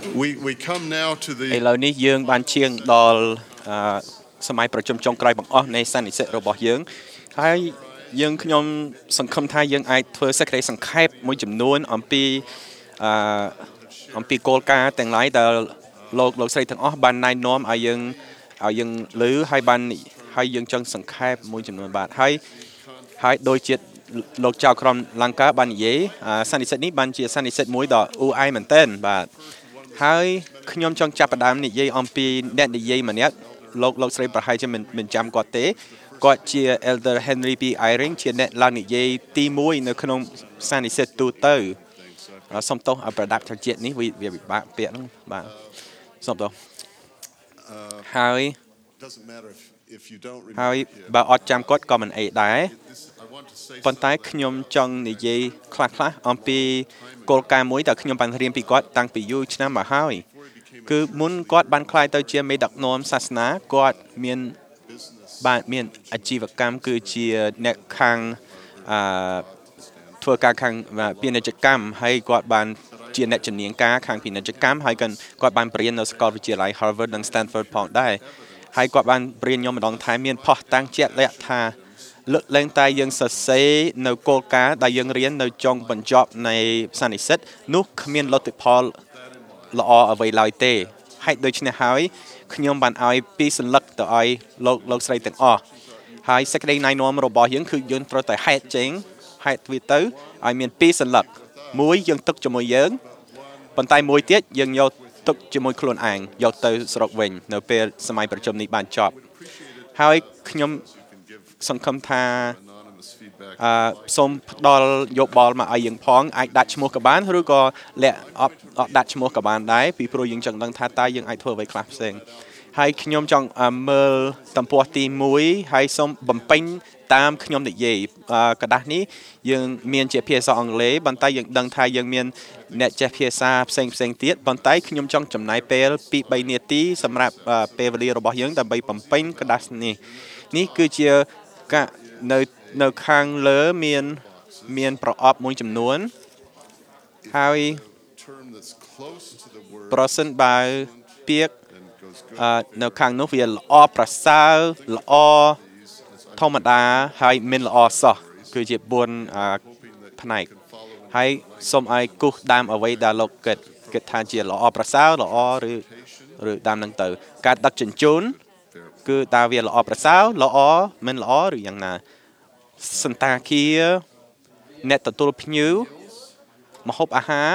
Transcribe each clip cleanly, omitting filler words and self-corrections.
We come now to ឥ the ឡូវនេះយើងបានឈានដល់សម័យប្រជុំចុងក្រោយបង្អស់នៃសន្និសីទរបស់យើងហើយយើងខ្ញុំសង្ឃឹមថាយើងអាចធ្វើសេចក្តីសង្ខេបមួយចំនួនអំពីគោលការណ៍ទាំងឡាយដែលលោកស្រីទាំងអស់បានណែនាំឲ្យយើងឮហើយយើងចង់សង្ខេបមួយចំនួនបាទហើយដូចជាលោកចៅក្រមលង្កាបាននិយាយសន្និសីទនេះបានជាសន្និសីទមួយដ៏អ៊ូអែមែនទែនបាទហើយខ្ញុំចង់ចាប់ផ្ដើមនិយាយអំពីអ្នកនិយាយម្នាក់លោកស្រីប្រហែលជាមិនចាំគាត់ទេគាត់ជា Elder Henry P. Eyring ជាអ្នកឡើងនិយាយទី1នៅក្នុងសន្និសីទទូទៅសូមទោសប្រដាប់ត្រជាតិនេះវាពិបាកពាក្យហ្នឹងបាទសូមទោសហើយបើអត់ចាំគាត់ក៏មិនអីដែរប៉ុន្តែខ្ញុំចង់និយាយខ្លះអំពីគោលការណ៍មួយដែលខ្ញុំបានរៀនពីគាត់តាំងពីយូរឆ្នាំមកហើយគឺមុនគាត់បានក្លាយទៅជាមេដឹកនាំសាសនាគាត់មានអាជីវកម្មគឺជាអ្នកខាងធ្វើការខាងពាណិជ្ជកម្មហើយគាត់បានជាអ្នកជំនាញការខាងពាណិជ្ជកម្មហើយគាត់បានបរៀននៅសាកលវិទ្យាល័យ Harvard និង Stanford ផងដែរហើយគាត់បានបរៀនខ្ញុំម្ដងថែមមានផុសតាំងជាក់លាក់ថាលើកលែងតែយើងសរសេរនៅគោលការណ៍ដែលយើងរៀននៅចុងបញ្ចប់នៃសន្និសីទនោះគ្មានលទ្ធផលល្អអ្វីឡើយទេហេតុដូច្នេះហើយខ្ញុំបានឲ្យ2សន្លឹកទៅឲ្យលោកស្រីទាំងអស់ហើយសេចក្តីណែនាំរបស់យើងគឺយើងត្រូវតែហេតុចេញហេតុវាទៅឲ្យមាន2សន្លឹកមួយយើងទុកជាមួយយើងប៉ុន្តែមួយទៀតយើងយកទុកជាមួយខ្លួនឯងយកទៅស្រុកវិញនៅពេលសម័យប្រជុំនេះបានចប់ហើយខ្ញុំសង្ឃឹមថាសូមផ្ដល់យោបល់មកឲ្យយើងផងអាចដាក់ឈ្មោះក៏បានឬក៏លាក់អត់ដាក់ឈ្មោះក៏បានដែរពីព្រោះយើងចង់ដឹងថាតើយើងអាចធ្វើអ្វីខ្លះផ្សេងហើយខ្ញុំចង់មើលទំព័រទី1ហើយសូមបំពេញតាមខ្ញុំនិយាយកระดาษនេះយើងមានជាភាសាអង់គ្លេសប៉ុន្តែយើងដឹងថាយើងមានអ្នកចេះភាសាផ្សេងទៀតប៉ុន្តែខ្ញុំចង់ចំណាយពេល2-3នាទីសម្រាប់ពេលវេលារបស់យើងដើម្បីបំពេញกระดาษនេះគឺជានៅខាងលើមានប្រអប់មួយចំនួនហើយប្រសិនបើពាក្យនៅខាងនោះវាល្អប្រសើរល្អធម្មតាហើយមិនល្អសោះគឺជា4ផ្នែកហើយសូមឲ្យគូសដើមអ្វីដែលលោកគិតថាជាល្អប្រសើរល្អឬដើមហ្នឹងទៅការដឹកជញ្ជូនគឺតើវាល្អប្រសើរល្អមិនល្អឬយ៉ាងណាសន្តាគារអ្នកទទួលភ្ញៀវម្ហូបអាហារ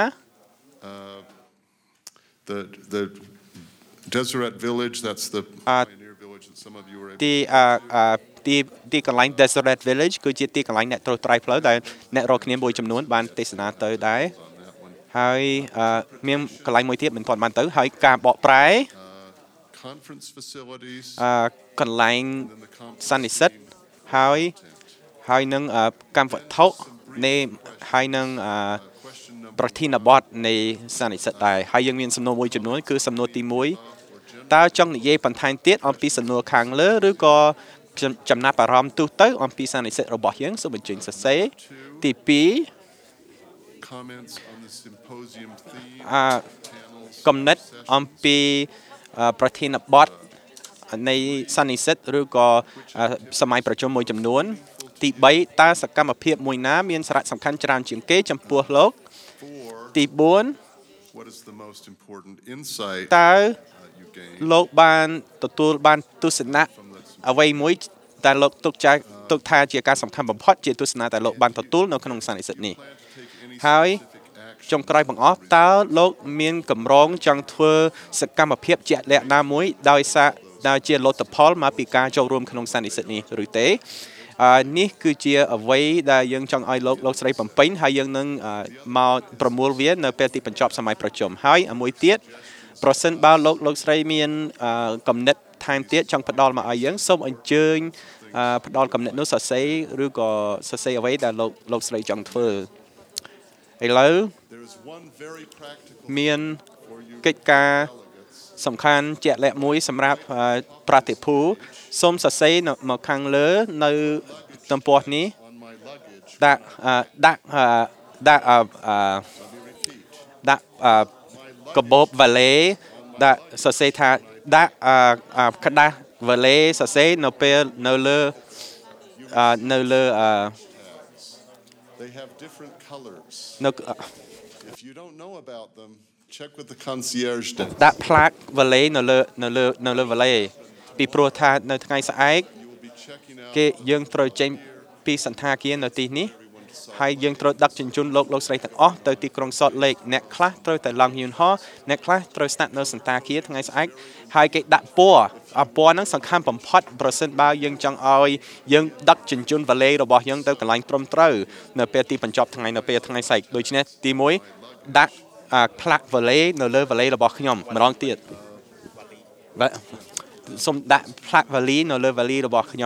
the Deseret Village that's the pioneer village that some of you were able ទីកន្លែង Deseret Village គឺជាទីកន្លែងអ្នកត្រួសត្រាយផ្លូវដែលអ្នករកគ្នាមួយចំនួនបានទេសនាទៅដែរហើយមានកន្លែងមួយទៀតមិនទាន់បានទៅហើយការបកប្រែ conference facilities កន្លែងសន្និសីទហើយនឹងកម្មវត្ថុនៃហើយនឹងប្រធានបទនៃសន្និសីទដែរហើយយើងមានសំណួរមួយចំនួនគឺសំណួរទី1តើចង់និយាយបន្ថែមទៀតអំពីសំណួរខាងលើឬក៏ចំណាប់អារម្មណ៍ទូទៅអំពីសន្និសីទរបស់យើងសូមបញ្ចេញសរសេរទី2 comments on the symposium theme គំនិតអំពីប្រធានបទនៃសន្និសីទឬក៏សម័យប្រជុំមួយចំនួនទី3តើសកម្មភាពមួយណាមានសារៈសំខាន់ច្រើនជាងគេចំពោះលោកទី4 what is the most important insight តើលោកបានទទួលបានទស្សនៈអ្វីមួយដែលលោកទុកថាជាការសំខាន់បំផុតជាទស្សនៈដែលលោកបានទទួលនៅក្នុងសន្និសីទនេះហើយចុងក្រោយបង្អស់តើលោកមានកម្រងចង់ធ្វើសកម្មភាពជាក់លាក់ណាមួយដោយជាលទ្ធផលមកពីការចូលរួមក្នុងសន្និសីទនេះឬទេនេះគឺជាអ្វីដែលយើងចង់ឲ្យលោកស្រីបំពេញហើយយើងនឹងមកប្រមូលវានៅពេលទីបញ្ចប់សម័យប្រជុំហើយមួយទៀតប្រសិនបើលោកស្រីមានគំនិតថែមទៀតចង់ផ្ដល់មកឲ្យយើងសូមអញ្ជើញផ្ដល់គំនិតនោះសរសេរឬក៏សរសេរអ្វីដែលលោកស្រីចង់ធ្វើឥឡូវមានកិច្ចការសំខាន់ជាក់លាក់មួយសម្រាប់ប្រតិភូសូមសរសេរមកខាងលើនៅទំព័រនេះដាក់កាបូបវ៉ាឡេដាក់សរសេរថាដាក់ក្តាស់វ៉ាឡេសរសេរនៅពេលនៅលើ They have different colors. នៅ If you don't know about them, check with the concierge desk. ដាក់ផ្លាកវ៉ាឡេនៅលើវ៉ាឡេពីព្រោះថានៅថ្ងៃស្អែក You will be checking out គេយើងត្រូវចេញពីសន្តាគារនៅទីនេះហើយយើងត្រូវដឹកជញ្ជូនលោកស្រីទាំងអស់ទៅទីក្រុងសតលេកអ្នកខ្លះត្រូវតែឡើងយន្តហោះអ្នកខ្លះត្រូវស្នាក់នៅសន្តាគារថ្ងៃស្អែកហើយគេដាក់ពណ៌ហ្នឹងសំខាន់បំផុតប្រសិនបើយើងចង់ឲ្យយើងដឹកជញ្ជូនវ៉ាឡេរបស់យើងទៅកន្លែងត្រឹមត្រូវនៅពេលទីបញ្ចប់ថ្ងៃនៅពេលថ្ងៃស្អែកដូច្នេះទី1ដាក់ផ្លាកវ៉ាឡេនៅលើវ៉ាឡេរបស់ខ្ញុំម្ដងទៀតបាទសូមដាក់ផ្លាកវ៉ាលីនៅលើវ៉ាលីរបស់ខ្ញុំ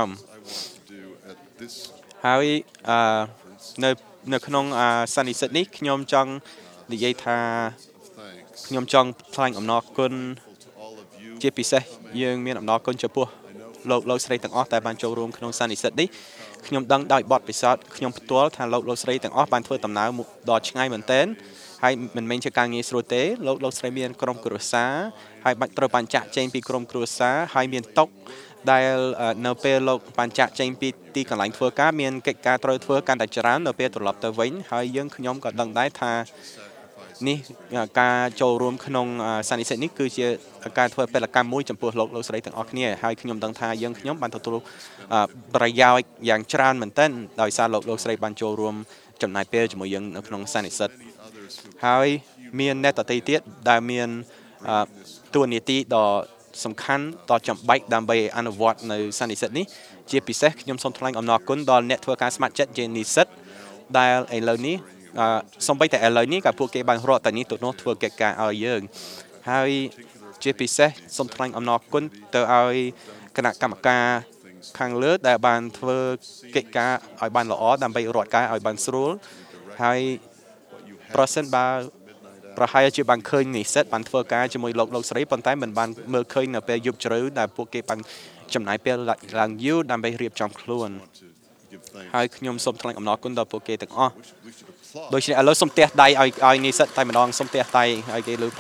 do at this ហើយនៅក្នុងសន្និសីទនេះខ្ញុំចង់និយាយថា thanks ខ្ញុំចង់ថ្លែងអំណរគុណ to all of you. ជាពិសេសយើងមានអំណរគុណចំពោះលោកស្រីទាំងអស់ដែលបានចូលរួមក្នុងសន្និសីទនេះខ្ញុំដឹងដោយបទពិសោធន៍ខ្ញុំផ្ទាល់ថាលោកស្រីទាំងអស់បានធ្វើដំណើរដ៏ឆ្ងាយមែនទែនហើយមិនមែនជាការងារស្រួលទេលោកស្រីមានក្រុមគ្រួសារហើយបាច់ត្រូវបានចាក់ចែងពីក្រុមគ្រួសារហើយមានតុកដែលនៅពេលលោកបានចាក់ចែងពីទីកន្លែងធ្វើការមានកិច្ចការត្រូវធ្វើកាន់តែច្រើននៅពេលត្រឡប់ទៅវិញហើយខ្ញុំក៏ដឹងដែរថានេះការចូលរួមក្នុងសន្និសីទនេះគឺជាការធ្វើពលកម្មមួយចំពោះលោកស្រីទាំងអស់គ្នាហើយខ្ញុំដឹងថាខ្ញុំបានទទួលប្រយោជន៍យ៉ាងច្រើនមែនទែនដោយសារលោកស្រីបានចូលរួមចំណាយពេលជាមួយយើងនៅក្នុងសន្និសីទហើយមានអ្នកដទៃទៀតដែលមានតួនាទីដ៏សំខាន់ដ៏ចាំបាច់ដើម្បីអនុវត្តនៅសន្និសីទនេះជាពិសេសខ្ញុំសូមថ្លែងអំណរគុណដល់អ្នកធ្វើការស្ម័គ្រចិត្តជានិស្សិតដែលឥឡូវនេះសូម្បីតែឥឡូវនេះក៏ពួកគេបានរកតែនេះទៅនោះធ្វើកិច្ចការឲ្យយើងហើយជាពិសេសសូមថ្លែងអំណរគុណទៅឲ្យគណៈកម្មការខាងលើដែលបានធ្វើកិច្ចការឲ្យបានល្អដើម្បីរដ្ឋការឲ្យបានស្រួលហើយប្រសិនបើប្រហែលជាបានឃើញនិស្សិតបានធ្វើការជាមួយលោកស្រីប៉ុន្តែមិនបានមើលឃើញនៅពេលយប់ជ្រៅដែលពួកគេបានចំណាយពេលឡើងយូរដើម្បីរៀបចំខ្លួនហើយខ្ញុំសូមថ្លែងអំណរគុណដល់ពួកគេទាំងអស់ដូច្នេះឥឡូវសូមទះដៃឲ្យនិស្សិតតែម្ដងសូមទះដៃឲ្យគេលើផង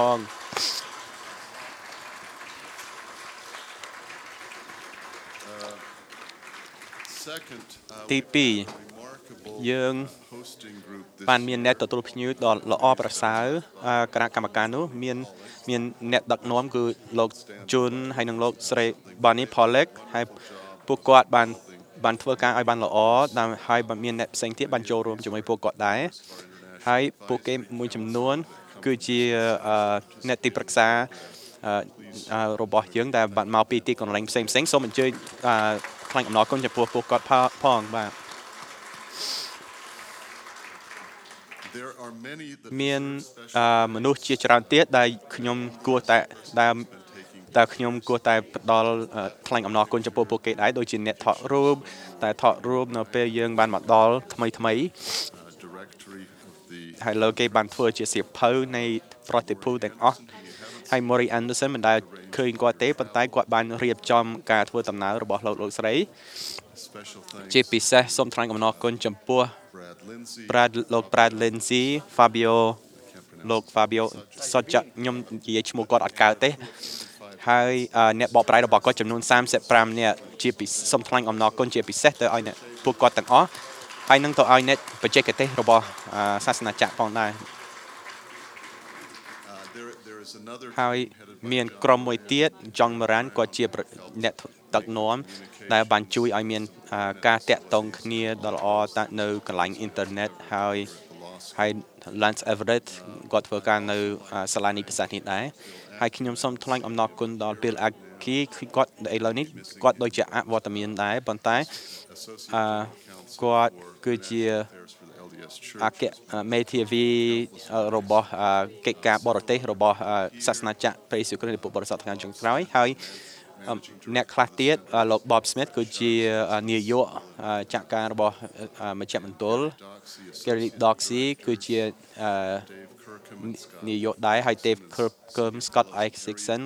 ទី2យើងបានមានអ្នកទទួលភ្ញៀវដ៏ល្អប្រសើរគណៈកម្មការនោះមានអ្នកដឹកនាំគឺលោកជុនហើយនិងលោកស្រី Bonnie Pollock ហើយពួកគាត់បានធ្វើការឲ្យបានល្អហើយមានអ្នកផ្សេងទៀតបានចូលរួមជាមួយពួកគាត់ដែរហើយពួកគេមួយចំនួនគឺជាអ្នកទីប្រឹក្សារបស់យើងដែលបានមកពីទីកន្លែងផ្សេងសូមអញ្ជើញថ្លែងអំណរគុណចំពោះពួកគាត់ផងបាទមានមនុស្សជាច្រើនទៀតដែលខ្ញុំគួរតែខ្ញុំគួរតែផ្ដល់ថ្លែងអំណរគុណចំពោះពួកគេដែរដូចជាអ្នកថតរូបតែថតរូបនៅពេលយើងបានមកដល់ថ្មីហើយលើគេបានធ្វើជាសៀវភៅនៃប្រតិភូទាំងអស់ហើយ Maury Anderson មិនដែលឃើញគាត់ទេប៉ុន្តែគាត់បានរៀបចំការធ្វើដំណើររបស់លោកស្រីជាពិសេសសូមថ្លែងអំណរគុណចំពោះ Brad Lindsay Fabio លោក Fabio សុទ្ធខ្ញុំនិយាយឈ្មោះគាត់អត់កើតទេហើយអ្នកបកប្រែរបស់គាត់ចំនួន35នាក់ជាពិសេសសូមថ្លែងអំណរគុណជាពិសេសទៅឲ្យអ្នកពួកគាត់ទាំងអស់ហើយនឹងទៅឲ្យអ្នកបច្ចេកទេសរបស់សាសនាចក្រផងដែរហើយមានក្រុមមួយទៀត John Moran គាត់ជាអ្នកដឹកនាំដែលបានជួយឲ្យមានការតាក់ទងគ្នាដ៏ល្អនៅកន្លែងអ៊ីនធឺណិតហើយ Lance Everett គាត់ធ្វើការនៅសាលានីតិសាស្ត្រនេះដែរហើយខ្ញុំសូមថ្លែងអំណរគុណដល់ Bill Aki គាត់ឥឡូវនេះគាត់ដូចជាអវត្តមានដែរប៉ុន្តែគាត់គឺជាអគ្គមេធាវីរបស់កិច្ចការបរទេសរបស់សាសនាចក្រព្រះយេស៊ូវគ្រីស្ទពុទ្ធបរិស័ទថ្ងៃចុងក្រោយហើយអ្នកខ្លះទៀតលោក Bob Smith គឺជានាយកចក្រការរបស់មជ្ឈមណ្ឌល Gary Doxy គឺជានាយកដែរហើយ Dave Kirkham Scott Isaacson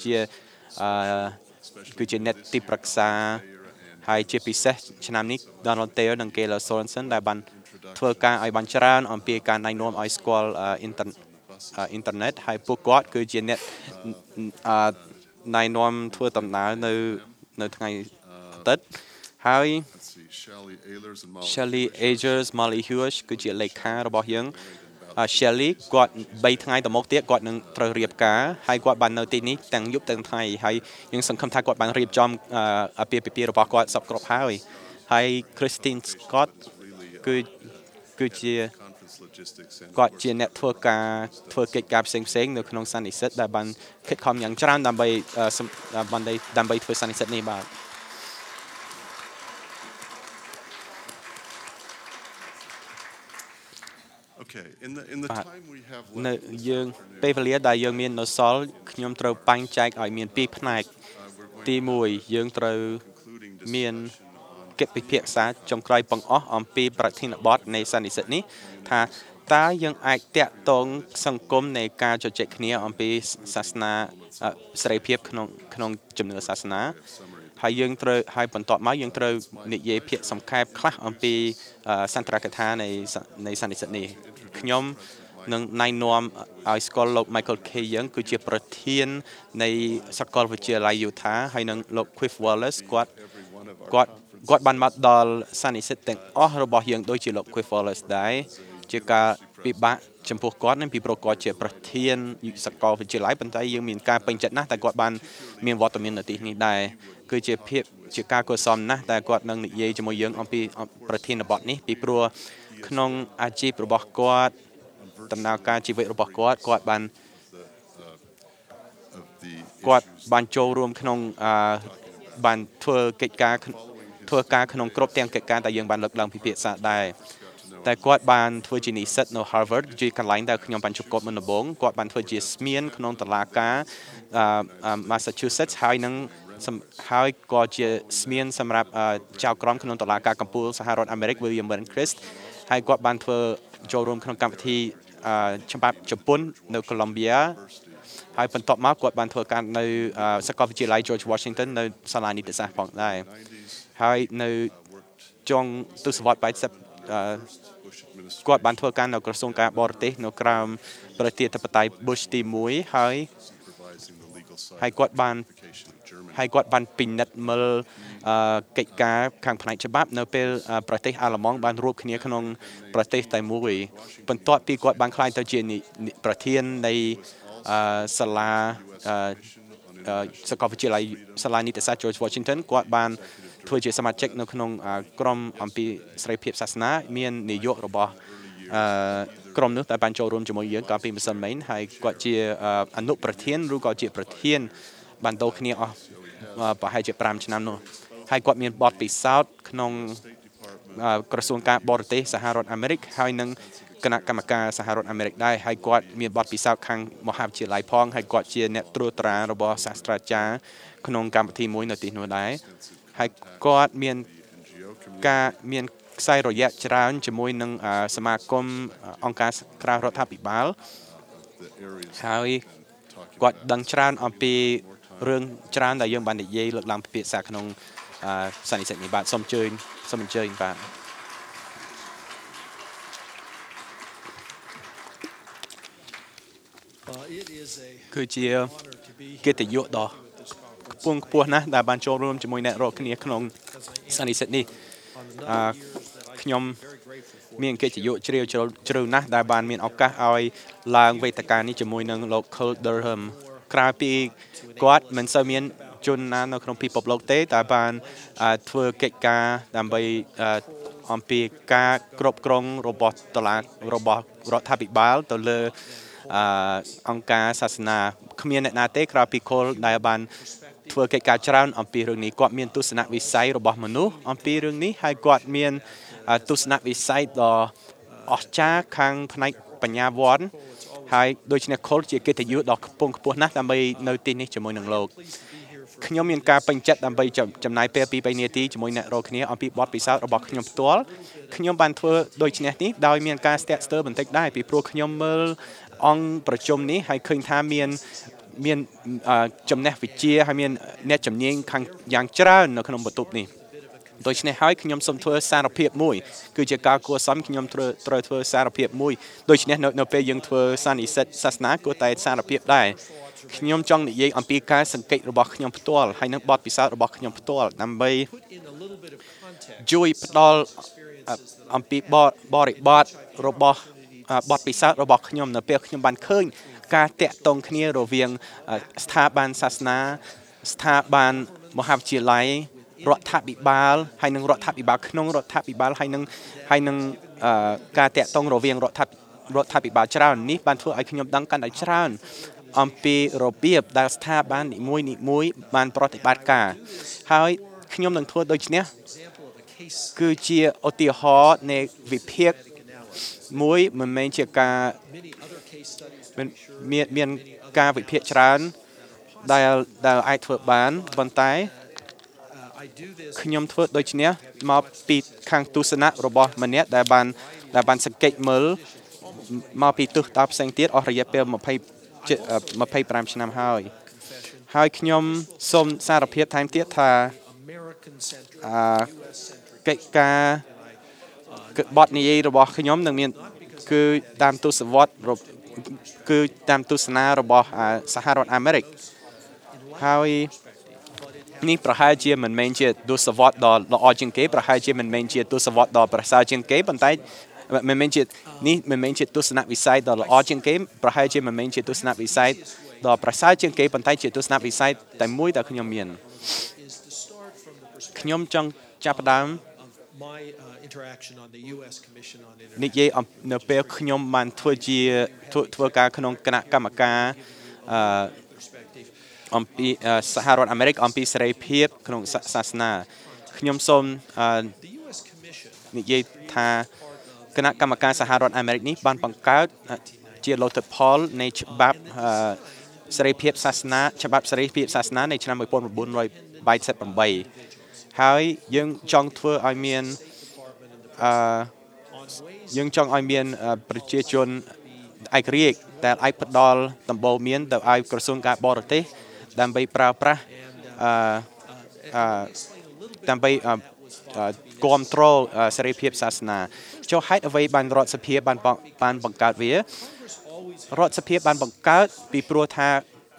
គឺជាអ្នកទីប្រឹក្សាហើយជាពិសេសឆ្នាំនេះ Donald Taylor និង Kayla Sorensen ដែលបានធ្វើការឲ្យបានច្រើនអំពីការណែនាំឲ្យស្គាល់អ៊ីនធឺណិតហើយពួកគាត់គឺជាអ្នកណែនាំធ្វើដំណើរនៅថ្ងៃអាទិត្យហើយ Shelley Agers Molly Hughes គឺជាលេខារបស់យើង Shelley គាត់3ថ្ងៃទៅមុខទៀតគាត់នឹងត្រូវរៀបការហើយគាត់បាននៅទីនេះទាំងយប់ទាំងថ្ងៃហើយយើងសង្ឃឹមថាគាត់បានរៀបចំអាពាហ៍ពិពាហ៍របស់គាត់សពគ្រប់ហើយ Christine Scott គឺជាគាត់ជាអ្នកធ្វើកិច្ចការផ្សេងៗនៅក្នុងសន្និសីទដែលបានខិតខំយ៉ាងច្រើនដើម្បីធ្វើសន្និសីទនេះបាទ Okay, in the time we have នៅយើងពេលវេលាដែលយើងមាននៅសល់ខ្ញុំត្រូវបែងចែកឲ្យមាន2ផ្នែកទី1យើងត្រូវមានកិច្ចពិភាក្សាចុងក្រោយបង្អស់អំពីប្រធានបទនៃសន្និសីទនេះថាតើយើងអាចតាក់ទងសង្គមនៃការជជែកគ្នាអំពីសាសនាសេរីភាពក្នុងជំនឿសាសនាហើយយើងត្រូវហើយបន្ទាប់មកយើងត្រូវនិយាយភាគសង្ខេបខ្លះអំពីសន្ទរកថានៃសន្និសីទនេះខ្ញុំនឹងណែនាំឲ្យស្គាល់លោក Michael K. Young គឺជាប្រធាននៃសាកលវិទ្យាល័យ Utah ហើយនឹងលោក Cliff Wallace គាត់បានមកដល់សន្និសីទទាំងអស់របស់យើងដូចជាលោក Cliff Wallace ដែរជាការពិបាកចំពោះគាត់នឹងពីព្រោះគាត់ជាប្រធានសាកលវិទ្យាល័យប៉ុន្តែយើងមានការពេញចិត្តណាស់តែគាត់បានមានវត្តមាននៅទីនេះដែរគឺជាការគួរសមណាស់តែគាត់នឹងនិយាយជាមួយយើងអំពីប្រធានបទនេះពីព្រោះក្នុងអាជីពរបស់គាត់ដំណើរការជីវិតរបស់គាត់បានចូលរួមក្នុងបានធ្វើការក្នុងគ្រប់ទាំងកិច្ចការដែលយើងបានលើកឡើងពិភាក្សាដែរតែគាត់បានធ្វើជានិស្សិតនៅ Harvard ជាកន្លែងដែលខ្ញុំបានជួបគាត់មុនដំបូងគាត់បានធ្វើជាស្មៀនក្នុងតុលាការ Massachusetts ហើយក៏ជាស្មៀនសម្រាប់ចៅក្រមក្នុងតុលាការកំពូលសហរដ្ឋអាមេរិក William Rehnquist ហើយគាត់បានធ្វើចូលរួមក្នុងកម្មវិធីច្បាប់ជប៉ុននៅ Columbia ហើយបន្ទាប់មកគាត់បានធ្វើការនៅសាកលវិទ្យាល័យ George Washington នៅសាលានីតិសាស្ត្រផងដែរហើយនៅចុងទសវត្សរ៍ 80គាត់បានធ្វើការនៅក្រសួងការបរទេសនៅក្រោមប្រជាធិបតេយ្យ Bush ទី1ហើយគាត់បានពិនិត្យមើលកិច្ចការខាងផ្នែកច្បាប់នៅពេលប្រទេសអាល្លឺម៉ង់បានរួបគ្នាក្នុងប្រទេសតែមួយបន្ទាប់ពីគាត់បានក្លាយទៅជាប្រធាននៃសាលាសាកលវិទ្យាល័យសាលានីតិសាស្ត្រ George Washington គាត់បានធ្វើជាសមាជិកនៅក្នុងក្រុមអំពីសេរីភាពសាសនាមាននាយករបស់ក្រុមនោះតែបានចូលរួមជាមួយយើងកាលពីម្សិលមិញហើយគាត់ជាអនុប្រធានឬក៏ជាប្រធានបានដូរគ្នាអស់ប្រហែលជា5ឆ្នាំនោះហើយគាត់មានបទពិសោធន៍ក្នុងក្រសួងការបរទេសសហរដ្ឋអាមេរិកហើយនឹងគណៈកម្មការសហរដ្ឋអាមេរិកដែរហើយគាត់មានបទពិសោធន៍ខាងមហាវិទ្យាល័យផងហើយគាត់ជាអ្នកត្រួតត្រារបស់សាស្ត្រាចារ្យក្នុងកម្មវិធីមួយនៅទីនោះដែរហើយគាត់មានខ្សែរយៈច្រើនជាមួយនឹងសមាគមអង្គការក្រៅរដ្ឋាភិបាលហើយគាត់ដឹងច្រើនអំពីរឿងច្រើនដែលយើងបាននិយាយលើកឡើងពិភាក្សាក្នុងសន្និសីទនេះបាទសូមអញ្ជើញបាទគឺជាកិត្តិយសដ៏ខ្ពស់ណាស់ដែលបានចូលរួមជាមួយអ្នករាល់គ្នាក្នុងសន្និសីទនេះខ្ញុំមានកិត្តិយសជ្រាលជ្រៅណាស់ដែលបានមានឱកាសឲ្យឡើងវេទិកានេះជាមួយនឹងលោក Cole Durham ក្រៅពីគាត់មិនសូវមានជនណានៅក្នុងពិភពលោកទេតែបានធ្វើកិច្ចការដើម្បីអំពីការគ្រប់គ្រងរបស់រដ្ឋាភិបាលទៅលើអង្គការសាសនាគ្មានអ្នកណាទេក្រៅពី Cole ដែលបានធ្វើកិច្ចការច្រើនអំពីរឿងនេះគាត់មានទស្សនវិស័យរបស់មនុស្សអំពីរឿងនេះហើយគាត់មានទស្សនវិស័យដ៏អស្ចារ្យខាងផ្នែកបញ្ញាវន្តហើយដូច្នេះ Cole ជាកិត្តិយសដ៏ខ្ពស់ណាស់ដើម្បីនៅទីនេះជាមួយនឹងលោកខ្ញុំមានការពេញចិត្តដើម្បីចំណាយពេល2-3នាទីជាមួយអ្នករាល់គ្នាអំពីបទពិសោធន៍របស់ខ្ញុំផ្ទាល់ខ្ញុំបានធ្វើដូចនេះដោយមានការស្ទាក់ស្ទើរបន្តិចដែរពីព្រោះខ្ញុំមើលអង្គប្រជុំនេះហើយឃើញថាមានចំណេះវិជ្ជាហើយមានអ្នកជំនាញខាងយ៉ាងច្រើននៅក្នុងបន្ទប់នេះដូច្នេះហើយខ្ញុំសូមធ្វើសារភាពមួយគឺជាការគួរសមខ្ញុំត្រូវធ្វើសារភាពមួយដូច្នេះនៅពេលយើងធ្វើសន្និសីទសាសនាគួរតែសារភាពដែរខ្ញុំចង់និយាយអំពីការសង្កេតរបស់ខ្ញុំផ្ទាល់ហើយនិងបទពិសោធន៍របស់ខ្ញុំផ្ទាល់ដើម្បីជួយផ្ដល់អំពីបរិបទរបស់បទពិសោធន៍របស់ខ្ញុំនៅពេលខ្ញុំបានឃើញការតាក់ទងគ្នារវាងស្ថាប័នសាសនាស្ថាប័នមហាវិទ្យាល័យរដ្ឋាភិបាលហើយនិងរដ្ឋាភិបាលក្នុងរដ្ឋាភិបាលហើយនឹងការតាក់ទងរវាងរដ្ឋាភិបាលច្រើននេះបានធ្វើឲ្យខ្ញុំដឹងកាន់តែច្រើនអំពីរបៀបដែលស្ថាប័ននីមួយបានប្រតិបត្តិការហើយខ្ញុំនឹងធ្វើដូចនេះគឺជាឧទាហរណ៍នៃវិភាគមួយមិនមែនជាការមានការវិភាគច្រើនដែលអាចធ្វើបានប៉ុន្តែខ្ញុំធ្វើដូចនេះមកពីខាងទស្សនៈរបស់ម្នាក់ដែលបានសង្កេតមើលមកពីទិសដៅផ្សេងទៀតអស់រយៈពេល25ឆ្នាំហើយខ្ញុំសូមសារភាពថែមទៀតថាកិច្ចការបទនិយាយរបស់ខ្ញុំនឹងមានគឺតាមទស្សវត្សគឺតាមទស្សនារបស់សហរដ្ឋអាមេរិកហើយនេះប្រហែលជាមិនមែនជាទស្សវត្សដ៏ល្អជាងគេប្រហែលជាមិនមែនជាទស្សវត្សដ៏ប្រសើរជាងគេប៉ុន្តែមិនមែនជាទស្សនវិស័យដ៏ល្អជាងគេប្រហែលជាមិនមែនជាទស្សនវិស័យដ៏ប្រសើរជាងគេប៉ុន្តែជាទស្សនវិស័យតែមួយដែលខ្ញុំមានខ្ញុំចង់ចាប់ផ្ដើមនិយាយនៅពេលខ្ញុំបានធ្វើការក្នុងគណៈកម្មការអំពីសហរដ្ឋអាមេរិកអំពីសេរីភាពក្នុងសាសនាខ្ញុំសូមនិយាយថាគណៈកម្មការសហរដ្ឋអាមេរិកនេះបានបង្កើតជាលទ្ធផលនៃច្បាប់សេរីភាពសាសនាច្បាប់សេរីភាពសាសនានៃឆ្នាំ1988ហើយយើងចង់ធ្វើឲ្យមានប្រជាជនឯករាជ្យដែលអាចផ្ដល់ដំបូន្មានទៅឲ្យក្រសួងការបរទេសដើម្បីប្រើប្រាស់ដើម្បីគាំទ្រសេរីភាពសាសនាចុះហេតុអ្វីបានរដ្ឋសភាបានបង្កើតវារដ្ឋសភាបានបង្កើតពីព្រោះថា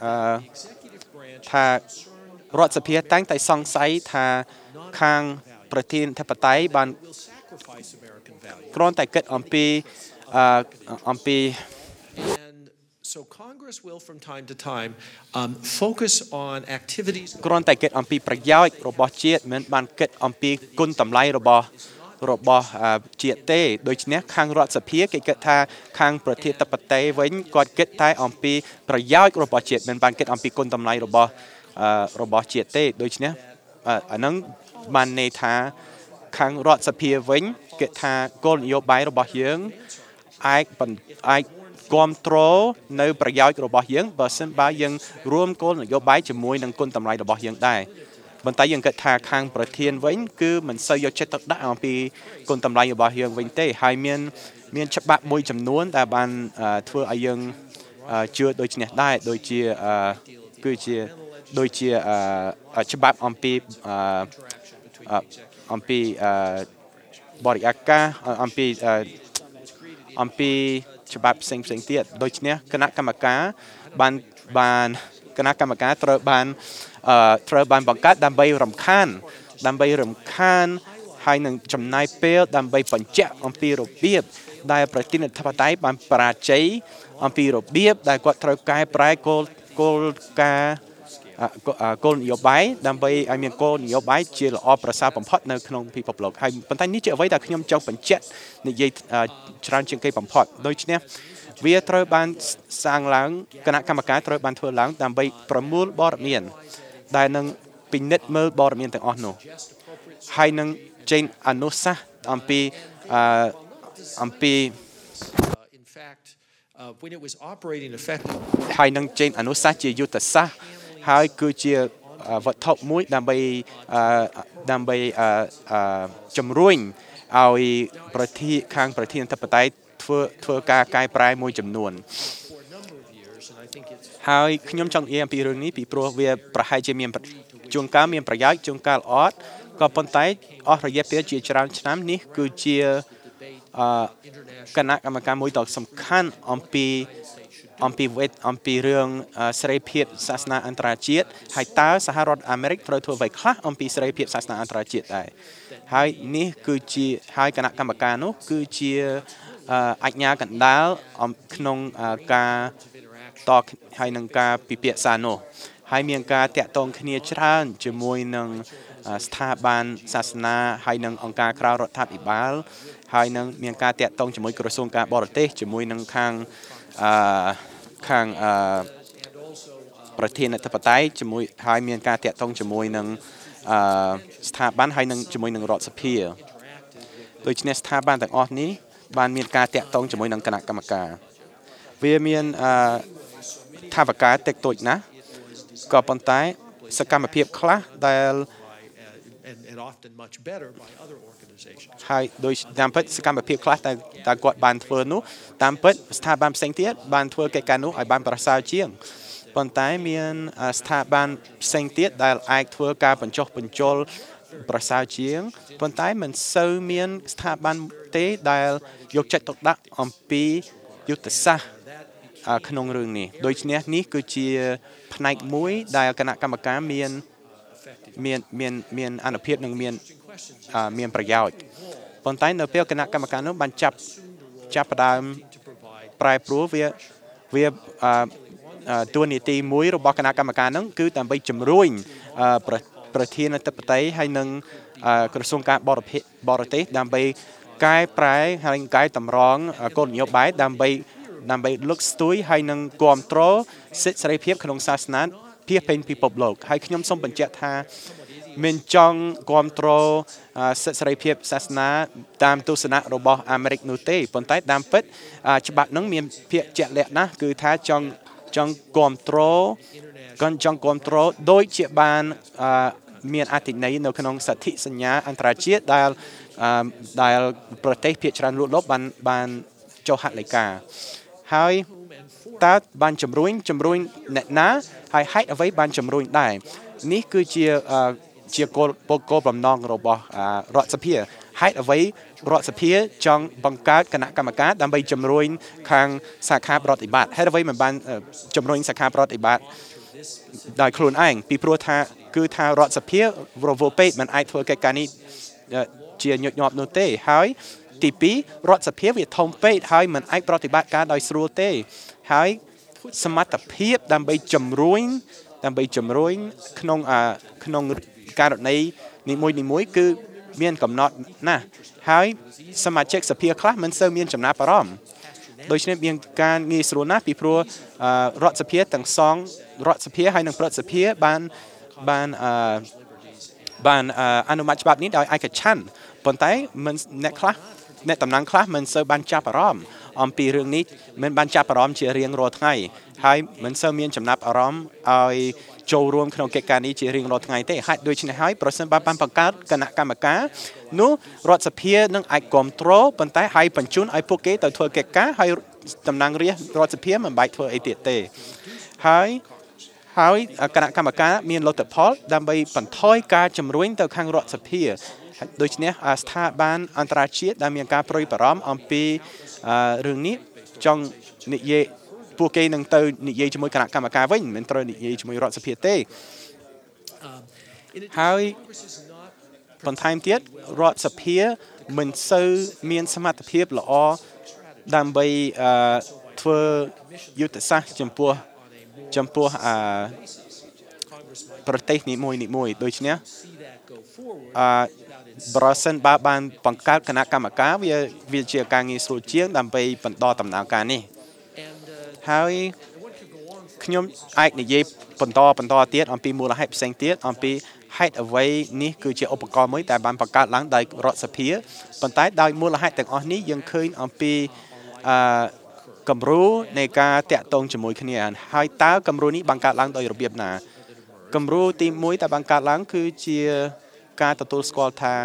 រដ្ឋសភាតែងតែសង្ស័យថាខាងប្រធានាធិបតីបានគ្រាន់តែគិតអំពី So Congress will from time to time focus on activities គ្រាន់តែគិតអំពីប្រយោជន៍របស់ជាតិមិនបានគិតអំពីគុណតម្លៃរបស់ជាតិទេដូច្នេះខាងរដ្ឋសភាគេគិតថាខាងប្រធានាធិបតីវិញគាត់គិតតែអំពីប្រយោជន៍របស់ជាតិមិនបានគិតអំពីគុណតម្លៃរបស់ជាតិទេដូច្នេះអានឹងបានន័យថាខាងរដ្ឋសភាវិញគិតថាគោលនយោបាយរបស់យើងអាចគាំទ្រនៅប្រយោជន៍របស់យើងបើសិនបើយើងរួមគោលនយោបាយជាមួយនឹងគុណតម្លៃរបស់យើងដែរប៉ុន្តែយើងគិតថាខាងប្រធានវិញគឺមិនសូវយកចិត្តទុកដាក់អំពីគុណតម្លៃរបស់យើងវិញទេហើយមានច្បាប់មួយចំនួនដែលបានធ្វើឲ្យយើងជឿដូចនេះដែរដូចជាច្បាប់អំពីបរិយាកាសអំពីច្បាប់ផ្សេងទៀតដូច្នេះគណៈកម្មការត្រូវបានបង្កើតដើម្បីរំខានហើយនឹងចំណាយពេលដើម្បីបញ្ជាក់អំពីរបៀបដែលប្រធានាធិបតីបានបរាជ័យអំពីរបៀបដែលគាត់ត្រូវកែប្រែគោលនយោបាយដើម្បីឲ្យមានគោលនយោបាយជាល្អប្រសើរបំផុតនៅក្នុងពិភពលោកហើយប៉ុន្តែនេះជាអ្វីដែលខ្ញុំចង់បញ្ជាក់និយាយច្រើនជាងគេបំផុតដូច្នេះវាត្រូវបានសាងឡើងគណៈកម្មការត្រូវបានធ្វើឡើងដើម្បីប្រមូលព័ត៌មានដែលនឹងពិនិត្យមើលព័ត៌មានទាំងអស់នោះហើយនឹងចេញអនុសាសន៍អំពីហើយនឹងចេញអនុសាសន៍ជាយុទ្ធសាស្ត្រហើយគឺជាវត្ថុមួយដើម្បីជំរុញឲ្យខាងប្រធានាធិបតីធ្វើការកែប្រែមួយចំនួនហើយខ្ញុំចង់និយាយអំពីរឿងនេះពីព្រោះវាប្រហែលជាមានជួនកាលមានប្រយោជន៍ជួនកាលអត់ក៏ប៉ុន្តែអស់រយៈពេលជាច្រើនឆ្នាំនេះគឺជាគណៈកម្មការមួយដ៏សំខាន់អំពីរឿងសេរីភាពសាសនាអន្តរជាតិហើយតើសហរដ្ឋអាមេរិកត្រូវធ្វើអ្វីខ្លះអំពីសេរីភាពសាសនាអន្តរជាតិដែរហើយនេះគឺជាហើយគណៈកម្មការនោះគឺជាអាជ្ញាកណ្ដាលក្នុងការតហើយនឹងការពិភាក្សានោះហើយមានការតាក់ទងគ្នាច្រើនជាមួយនឹងស្ថាប័នសាសនាហើយនឹងអង្គការក្រៅរដ្ឋាភិបាលហើយនឹងមានការតាក់ទងជាមួយក្រសួងការបរទេសជាមួយនឹងខាងប្រធានាធិបតេយ្យជាមួយហើយមានការតាក់ទងជាមួយនឹងស្ថាប័នហើយនឹងជាមួយនឹងរដ្ឋសភាដូច្នេះស្ថាប័នទាំងអស់នេះបានមានការតាក់ទងជាមួយនឹងគណៈកម្មការវាមានថាវិការតិចតួចណាស់ក៏ប៉ុន្តែសកម្មភាពខ្លះដែលហើយដោយតាមពិតសកម្មភាពខ្លះតែគាត់បានធ្វើនោះតាមពិតស្ថាប័នផ្សេងទៀតបានធ្វើកិច្ចការនោះឲ្យបានប្រសើរជាងប៉ុន្តែមានស្ថាប័នផ្សេងទៀតដែលអាចធ្វើការបញ្ចុះបញ្ចូលប្រសើរជាងប៉ុន្តែមិនសូវមានស្ថាប័នទេដែលយកចិត្តទុកដាក់អំពីយុទ្ធសាស្ត្រក្នុងរឿងនេះដូច្នេះនេះគឺជាផ្នែកមួយដែលគណៈកម្មការមានអានុភាពនិងមានប្រយោជន៍ប៉ុន្តែនៅពេលគណៈកម្មការនោះបានចាប់ផ្ដើមប្រែប្រួលវាតួនាទីមួយរបស់គណៈកម្មការនោះគឺដើម្បីជំរុញប្រធានាធិបតីហើយនឹងក្រសួងការបរទេសដើម្បីកែប្រែហើយកែតម្រង់គោលនយោបាយដើម្បីលើកស្ទួយហើយនឹងគ្រប់គ្រងសិទ្ធិសេរីភាពក្នុងសាសនាភាពេញពិភពលោកហើយខ្ញុំសូមបញ្ជាក់ថាមានចង់គ្រប់គ្រងសិទ្ធិសេរីភាពសាសនាតាមទស្សនៈរបស់អាមេរិកនោះទេប៉ុន្តែតាមពិតច្បាប់នឹងមានភាគជាក់លាក់ណាស់គឺថាចង់គ្រប់គ្រងដូចជាបានមានអត្ថន័យនៅក្នុងសន្ធិសញ្ញាអន្តរជាតិដែលប្រទេសភាគច្រើនលោកលោកបានចុះហត្ថលេខាហើយតើបានជំរុញអ្នកណាហើយហេតុអ្វីបានជំរុញដែរនេះគឺជាគោលបំណងរបស់រដ្ឋសភាហេតុអ្វីរដ្ឋសភាចង់បង្កើតគណៈកម្មការដើម្បីជំរុញខាងសាខាប្រតិបត្តិហេតុអ្វីមិនបានជំរុញសាខាប្រតិបត្តិដោយខ្លួនឯងពីព្រោះថាគឺថារដ្ឋសភារវល់ពេកមិនអាចធ្វើកិច្ចការនេះជាញឹកញាប់នោះទេហើយទី2រដ្ឋសភាវាធំពេកហើយមិនអាចប្រតិបត្តិការដោយស្រួលទេហើយសមត្ថភាពដើម្បីជំរុញក្នុងករណីនីមួយគឺមានកំណត់ណាស់ហើយសមាជិកសភាខ្លះមិនសូវមានចំណាប់អារម្មណ៍ដូច្នេះមានការងាយស្រួលណាស់ពីព្រោះរដ្ឋសភាទាំងសងរដ្ឋសភាហើយនិងព្រឹទ្ធសភាបានអនុម័តច្បាប់នេះដោយឯកច្ឆន្ទប៉ុន្តែអ្នកតំណាងខ្លះមិនសូវបានចាប់អារម្មណ៍អំពីរឿងនេះមិនបានចាប់អារម្មណ៍ជារៀងរាល់ថ្ងៃហើយមិនសូវមានចំណាប់អារម្មណ៍ឲ្យចូលរួមក្នុងកិច្ចការនេះជារៀងរាល់ថ្ងៃទេហើយដូច្នេះហើយប្រសិនបើបានបង្កើតគណៈកម្មការនោះរដ្ឋសភានឹងអាចគ្រប់គ្រងប៉ុន្តែឲ្យបញ្ជូនឲ្យពួកគេទៅធ្វើកិច្ចការហើយតំណាងរាស្ត្ររដ្ឋសភាមិនបាច់ធ្វើអីទៀតទេហើយគណៈកម្មការមានលទ្ធផលដើម្បីបន្ថយការជំរុញទៅខាងរដ្ឋសភាដូច្នេះស្ថាប័នអន្តរជាតិដែលមានការប្រួយបារម្ភអំពីរឿងនេះចង់និយាយពួកគេនឹងទៅនិយាយជាមួយគណៈកម្មការវិញមិនត្រូវនិយាយជាមួយរដ្ឋសភាទេហើយបន្ថែមទៀតរដ្ឋសភាមិនសូវមានសមត្ថភាពល្អដើម្បីធ្វើយុទ្ធសាស្ត្រចំពោះប្រទេសនីមួយដូច្នេះប្រសិនបើបានបង្កើតគណៈកម្មការវាជាការងារស្រួលជាងដើម្បីបន្តដំណើរការនេះហើយខ្ញុំអាចនិយាយបន្តទៀតអំពីមូលហេតុផ្សេងទៀតអំពីហេតុអ្វីនេះគឺជាឧបករណ៍មួយដែលបានបង្កើតឡើងដោយរដ្ឋសភាប៉ុន្តែដោយមូលហេតុទាំងអស់នេះយើងឃើញអំពីគំរូនៃការតាក់ទងជាមួយគ្នាហើយតើគំរូនេះបង្កើតឡើងដោយរបៀបណាគំរូទី1ដែលបង្កើតឡើងគឺជាការទទួលស្គាល់ថា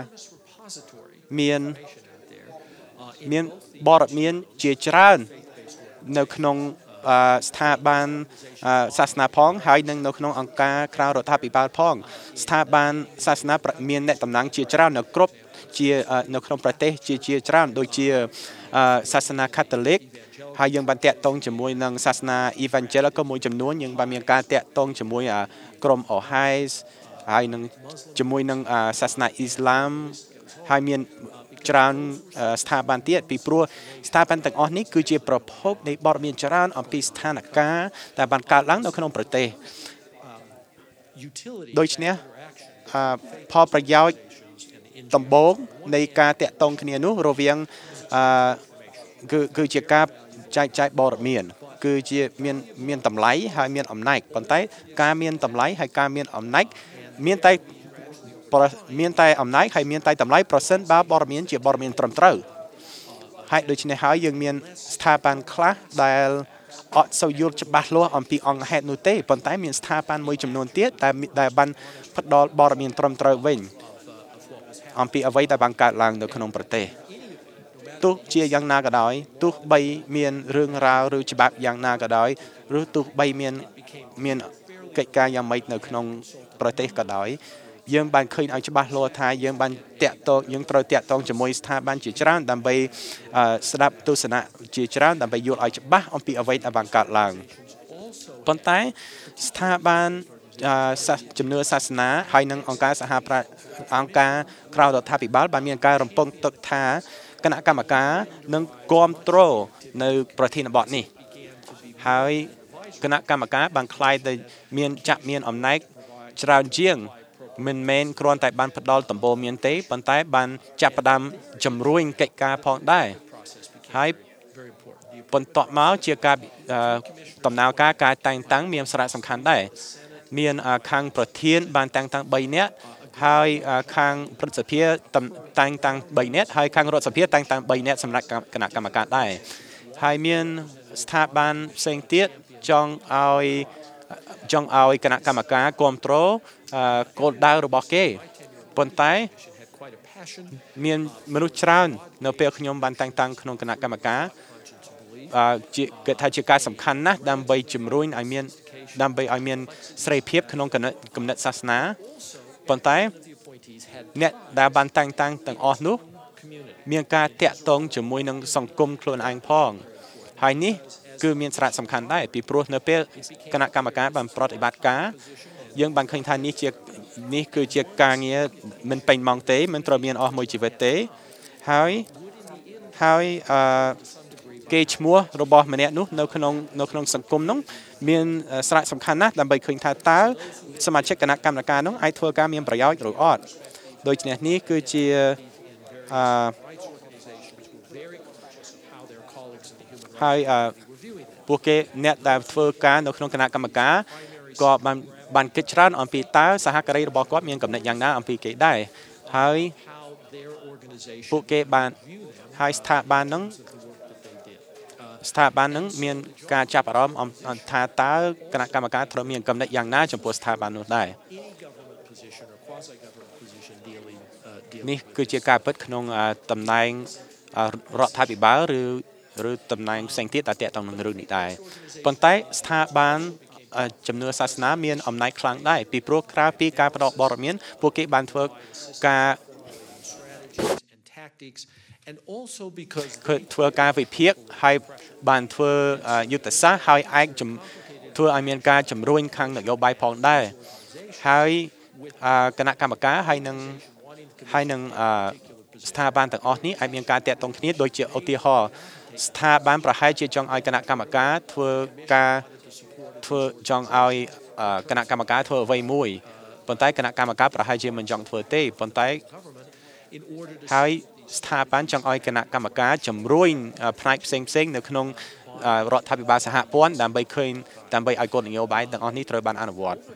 មានបទមានជាច្រើននៅក្នុងស្ថាប័នសាសនាផងហើយនឹងនៅក្នុងអង្គការក្រៅរដ្ឋាភិបាលផងស្ថាប័នសាសនាមានអ្នកតំណាងជាច្រើននៅគ្រប់ជានៅក្នុងប្រទេសជាច្រើនដូចជាសាសនា Catholic ហើយយើងបានតាក់ទងជាមួយនឹងសាសនា Evangelical មួយចំនួនយើងបានមានការតាក់ទងជាមួយក្រុម OHIS ហើយនឹងជាមួយនឹងសាសនាអ៊ីស្លាមហើយមានច្រើនស្ថាប័នទៀតពីព្រោះស្ថាប័នទាំងអស់នេះគឺជាប្រភពនៃបទមានច្រើនអំពីស្ថានភាពដែលបានកើតឡើងនៅក្នុងប្រទេសដូច្នេះផលប្រយោជន៍ដំបូងនៃការតាក់ទងគ្នានោះរវាងគឺជាការចែកចាយបរិមានគឺជាមានតម្លៃហើយមានអំណាចប៉ុន្តែការមានតម្លៃហើយការមានអំណាចមានតែអំណាចហើយមានតែតម្លៃប្រសិនបើបរិមានជាបរិមានត្រឹមត្រូវហើយដូច្នេះហើយយើងមានស្ថាប័នខ្លះដែលអត់សូវយល់ច្បាស់លាស់អំពីអង្គហេតុនោះទេប៉ុន្តែមានស្ថាប័នមួយចំនួនទៀតដែលបានផ្ដល់បរិមានត្រឹមត្រូវវិញអំពីអ្វីដែលបានកើតឡើងនៅក្នុងប្រទេសទោះជាយ៉ាងណាក៏ដោយទោះបីមានរឿងរ៉ាវឬច្បាប់យ៉ាងណាក៏ដោយឬទោះបីមានកិច្ចការយ៉ាងម៉េចនៅក្នុងប្រទេសក៏ដោយយើងបានឃើញឲ្យច្បាស់លាស់ថាយើងបានយើងត្រូវតាក់ទងជាមួយស្ថាប័នជាច្រើនដើម្បីស្ដាប់ទស្សនៈជាច្រើនដើម្បីយល់ឲ្យច្បាស់អំពីអ្វីដែលបានកើតឡើងប៉ុន្តែស្ថាប័នជំនឿសាសនាហើយនិងអង្គការអង្គការក្រៅរដ្ឋាភិបាលបានមានការរំពឹងទុកថាគណៈកម្មការនឹងគ្រប់គ្រងនៅប្រធានបទនេះហើយគណៈកម្មការបានខ្លាយទៅមានអំណាចច្រើនជាងមិនមែនគ្រាន់តែបានផ្ដល់ដំបូន្មានទេប៉ុន្តែបានចាប់ផ្ដើមជំរុញកិច្ចការផងដែរហើយបន្ទាប់មកជាការដំណើរការតែងតាំងមានសារៈសំខាន់ដែរមានខាងប្រធានបានតែងតាំង3នាក់ហើយខាងព្រឹទ្ធសភាតែងតាំង3នាក់ហើយខាងរដ្ឋសភាតែងតាំង3នាក់សម្រាប់គណៈកម្មការដែរហើយមានស្ថាប័នផ្សេងទៀតចង់ឲ្យគណៈកម្មការគ្រប់គ្រងគោលដៅរបស់គេប៉ុន្តែមានមនុស្សច្រើននៅពេលខ្ញុំបានតែងតាំងក្នុងគណៈកម្មការគេថាជាការសំខាន់ណាស់ដើម្បីជំរុញឲ្យមានសេរីភាពក្នុងគំនិតសាសនាប៉ុន្តែអ្នកដែលបានតែងតាំងទាំងអស់នោះមានការតាក់ទងជាមួយនឹងសង្គមខ្លួនឯងផងហើយនេះគឺមានសារៈសំខាន់ដែរពីព្រោះនៅពេលគណៈកម្មការបានប្រតិបត្តិការយើងបានឃើញថានេះគឺជាការងារមិនពេញម៉ោងទេមិនត្រូវមានអស់មួយជីវិតទេហើយគេឈ្មោះរបស់ម្នាក់នោះនៅក្នុងសង្គមនោះមានសារៈសំខាន់ណាស់ដើម្បីឃើញថាតើសមាជិកគណៈកម្មការនោះអាចធ្វើការមានប្រយោជន៍ឬអត់ដូច្នេះនេះគឺជាហើយពួកគេអ្នកដែលធ្វើការនៅក្នុងគណៈកម្មការក៏បានគិតច្រើនអំពីតើសហការីរបស់គាត់មានកំណត់យ៉ាងណាអំពីគេដែរហើយពួកគេបានហើយស្ថាប័ននឹងមានការចាប់អារម្មណ៍ថាតើគណៈកម្មការត្រូវមានកំណត់យ៉ាងណាចំពោះស្ថាប័ននោះដែរនេះគឺជាការពិតក្នុងតំណែងរដ្ឋាភិបាលឬតំណែងផ្សេងទៀតដែលតាក់ទងនឹងរឿងនេះដែរប៉ុន្តែស្ថាប័នជំនឿសាសនាមានអំណាចខ្លាំងដែរពីព្រោះក្រៅពីការផ្ដល់បរិមានពួកគេបានធ្វើការវិភាគហើយបានធ្វើយុទ្ធសាស្ត្រហើយធ្វើឲ្យមានការជំរុញខាងនយោបាយផងដែរហើយគណៈកម្មការហើយនឹងស្ថាប័នទាំងអស់នេះអាចមានការតាក់ទងគ្នាដូចជាឧទាហរណ៍ស្ថាប័នប្រហែលជាចង់ឲ្យគណៈកម្មការចង់ឲ្យគណៈកម្មការធ្វើអ្វីមួយប៉ុន្តែគណៈកម្មការប្រហែលជាមិនចង់ធ្វើទេប៉ុន្តែហើយស្ថាប័នចង់ឲ្យគណៈកម្មការជំរុញផ្នែកផ្សេងនៅក្នុងរដ្ឋាភិបាលសហព័ន្ធដើម្បីឲ្យគោលនយោបាយទាំងអស់នេះត្រូវបានអនុវត្ត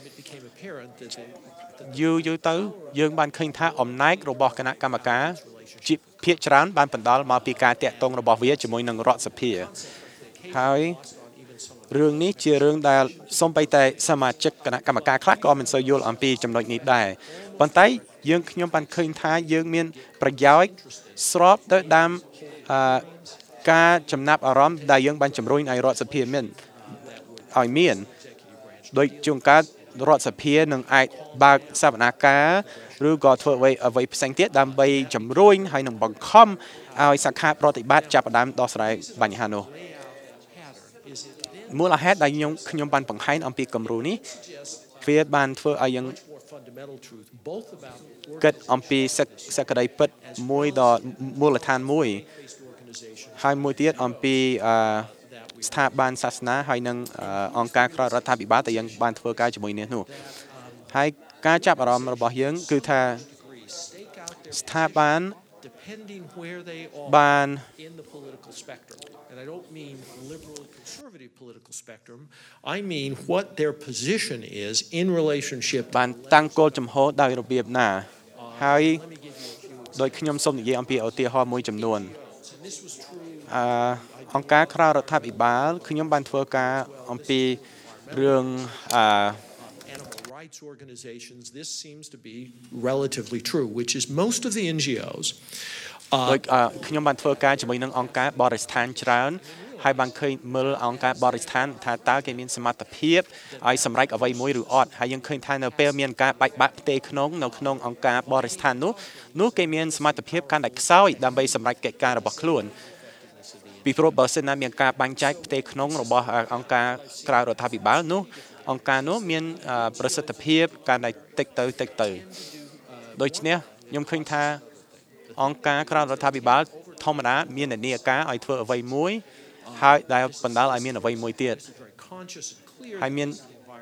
យូរទៅយើងបានឃើញថាអំណាចរបស់គណៈកម្មការជាភាគច្រើនបានបណ្ដាលមកពីការតាក់ទងរបស់វាជាមួយនឹងរដ្ឋសភាហើយរឿងនេះជារឿងដែលសូម្បីតែសមាជិកគណៈកម្មការខ្លះក៏មិនសូវយល់អំពីចំណុចនេះដែរប៉ុន្តែខ្ញុំបានឃើញថាយើងមានប្រយោជន៍ស្របទៅតាមការចំណាប់អារម្មណ៍ដែលយើងបានជំរុញឲ្យរដ្ឋសភាមានឲ្យមានដោយជួនកាលរដ្ឋសភានឹងអាចបើកសវនាការឬក៏ធ្វើអ្វីផ្សេងទៀតដើម្បីជំរុញហើយនឹងបង្ខំឲ្យសាខាប្រតិបត្តិចាប់ផ្ដើមដោះស្រាយបញ្ហានោះមូលហេតុដែលខ្ញុំបានបង្ហាញអំពីគំរូនេះវាបានធ្វើឲ្យយើងគិតអំពីសក្តីពិតមួយដល់មូលដ្ឋានមួយហើយមួយទៀតអំពីស្ថាប័នសាសនាហើយនឹងអង្គការក្រៅរដ្ឋាភិបាលដែលយើងបានធ្វើការជាមួយនេះនោះហើយការចាប់អារម្មណ៍របស់យើងគឺថាស្ថាប័នបាន And I don't mean liberal conservative political spectrum. I mean what their position is in relationship បានតាំងគោលចំហដោយរបៀបណាហើយដោយខ្ញុំសូមនិយាយអំពីឧទាហរណ៍មួយចំនួនអង្គការក្រៅរដ្ឋាភិបាលខ្ញុំបានធ្វើការអំពីរឿង rights organizations. This seems to be relatively true, which is most of the NGOs. ដោយខ្ញុំបានធ្វើការជាមួយនឹងអង្គការបរិស្ថានច្រើនហើយបានឃើញមើលអង្គការបរិស្ថានថាតើគេមានសមត្ថភាពឲ្យសម្រេចអ្វីមួយឬអត់ហើយយើងឃើញថានៅពេលមានការបែកបាក់ផ្ទៃក្នុងនៅក្នុងអង្គការបរិស្ថាននោះគេមានសមត្ថភាពកាន់តែខ្សោយដើម្បីសម្រេចកិច្ចការរបស់ខ្លួនពីព្រោះបើសិនណាមានការបែងចែកផ្ទៃក្នុងរបស់អង្គការក្រៅរដ្ឋាភិបាលនោះអង្គការនោះមានប្រសិទ្ធភាពកាន់តែតិចទៅដូច្នេះខ្ញុំឃើញថាអង្គការក្រៅរដ្ឋាភិបាលធម្មតាមាននានាការឲ្យធ្វើអ្វីមួយហើយដែលបណ្ដាលឲ្យមានអ្វីមួយទៀតហើយមាន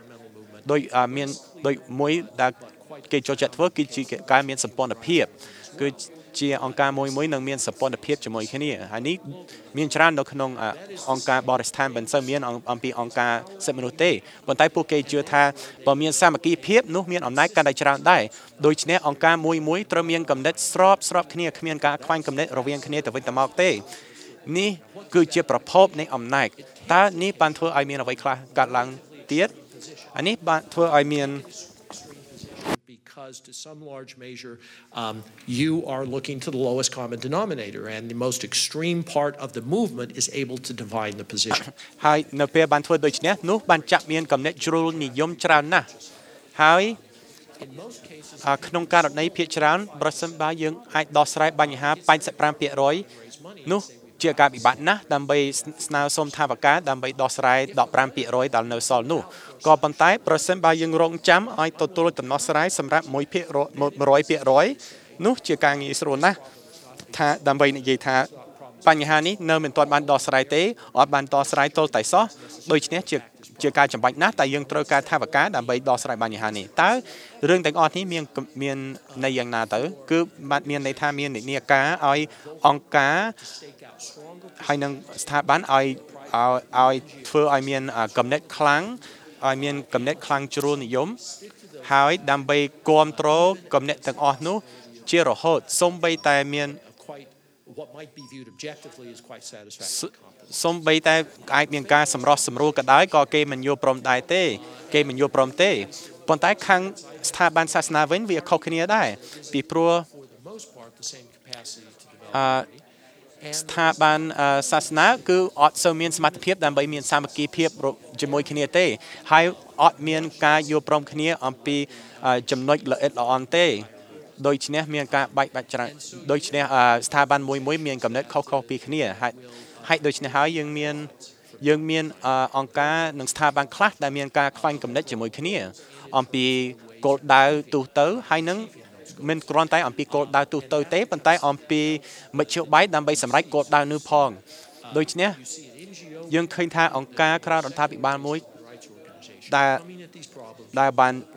ដោយមួយដែលគេចូលចិត្តធ្វើគឺជាការមានសម្ព័ន្ធភាពគឺជាអង្គការមួយនឹងមានសម្ព័ន្ធភាពជាមួយគ្នាហើយនេះមានច្រើននៅក្នុងអង្គការបរិស្ថានមិនសូវមានអំពីអង្គការសិទ្ធិមនុស្សទេប៉ុន្តែពួកគេជឿថាបើមានសាមគ្គីភាពនោះមានអំណាចកាន់តែច្រើនដែរដូច្នេះអង្គការមួយត្រូវមានគំនិតស្របគ្នាគ្មានការខ្វែងគំនិតរវាងគ្នាទៅវិញទៅមកទេនេះគឺជាប្រភពនៃអំណាចតើនេះបានធ្វើឲ្យមានអ្វីខ្លះកើតឡើងទៀតអានេះបានធ្វើឲ្យមាន because to some large measure you are looking to the lowest common denominator and the most extreme part of the movement is able to divide the position ហើយនៅពេលបានធ្វើដូច្នេះនោះបានចាក់មានគំនិតជ្រុលនិយមច្រើនណាស់ហើយក្នុងករណីភាគច្រើនប្រសិនបើយើងអាចដោះស្រាយបញ្ហា 85% នោះជាការពិបាកណាស់ដើម្បីស្នើសុំថវិកាដើម្បីដោះស្រាយ 15% ដែលនៅសល់នោះក៏ប៉ុន្តែប្រសិនបើយើងរងចាំឲ្យទទួលដំណោះស្រាយសម្រាប់ 100% នោះជាការងាយស្រួលណាស់ថាដើម្បីនិយាយថាបញ្ហានេះនៅមិនទាន់បានដោះស្រាយទេអត់បានដោះស្រាយទល់តែសោះដូច្នេះជាការចំបាច់ណាស់តែយើងត្រូវការថវិកាដើម្បីដោះស្រាយបញ្ហានេះតើរឿងទាំងអស់នេះមានន័យយ៉ាងណាទៅគឺបានមានន័យថាមាននិយាការឲ្យអង្គការហើយនឹងស្ថាប័នឲ្យធ្វើឲ្យមានគំនិតខ្លាំងឲ្យមានគំនិតខ្លាំងជ្រុលនិយមហើយដើម្បីគ្រប់គ្រងគំនិតទាំងអស់នោះជារហូតសូម្បីតែមាន what might be viewed objectively as quite satisfactory សូម្បីតែអាចមានការសម្រោះសម្រួលក៏ដោយក៏គេមិនយល់ព្រមដែរទេគេមិនយល់ព្រមទេប៉ុន្តែខាងស្ថាប័នសាសនាវិញវាខុសគ្នាដែរពីព្រោះស្ថាប័នសាសនាគឺអត់សូវមានសមត្ថភាពដើម្បីមានសាមគ្គីភាពជាមួយគ្នាទេហើយអត់មានការយល់ព្រមគ្នាអំពីចំណុចល្អិតល្អន់ទេដូច្នេះមានការបែកបាក់ច្រើនដូច្នេះស្ថាប័នមួយមានកំណត់ខុសៗពីគ្នាហើយដូច្នេះហើយយើងមានអង្គការនិងស្ថាប័នខ្លះដែលមានការខ្វែងគំនិតជាមួយគ្នាអំពីគោលដៅទូទៅហើយនឹងមិនគ្រាន់តែអំពីគោលដៅទូទៅទេប៉ុន្តែអំពីមធ្យោបាយដើម្បីសម្រេចគោលដៅនោះផងដូច្នេះយើងឃើញថាអង្គការក្រៅរដ្ឋាភិបាលមួយដែល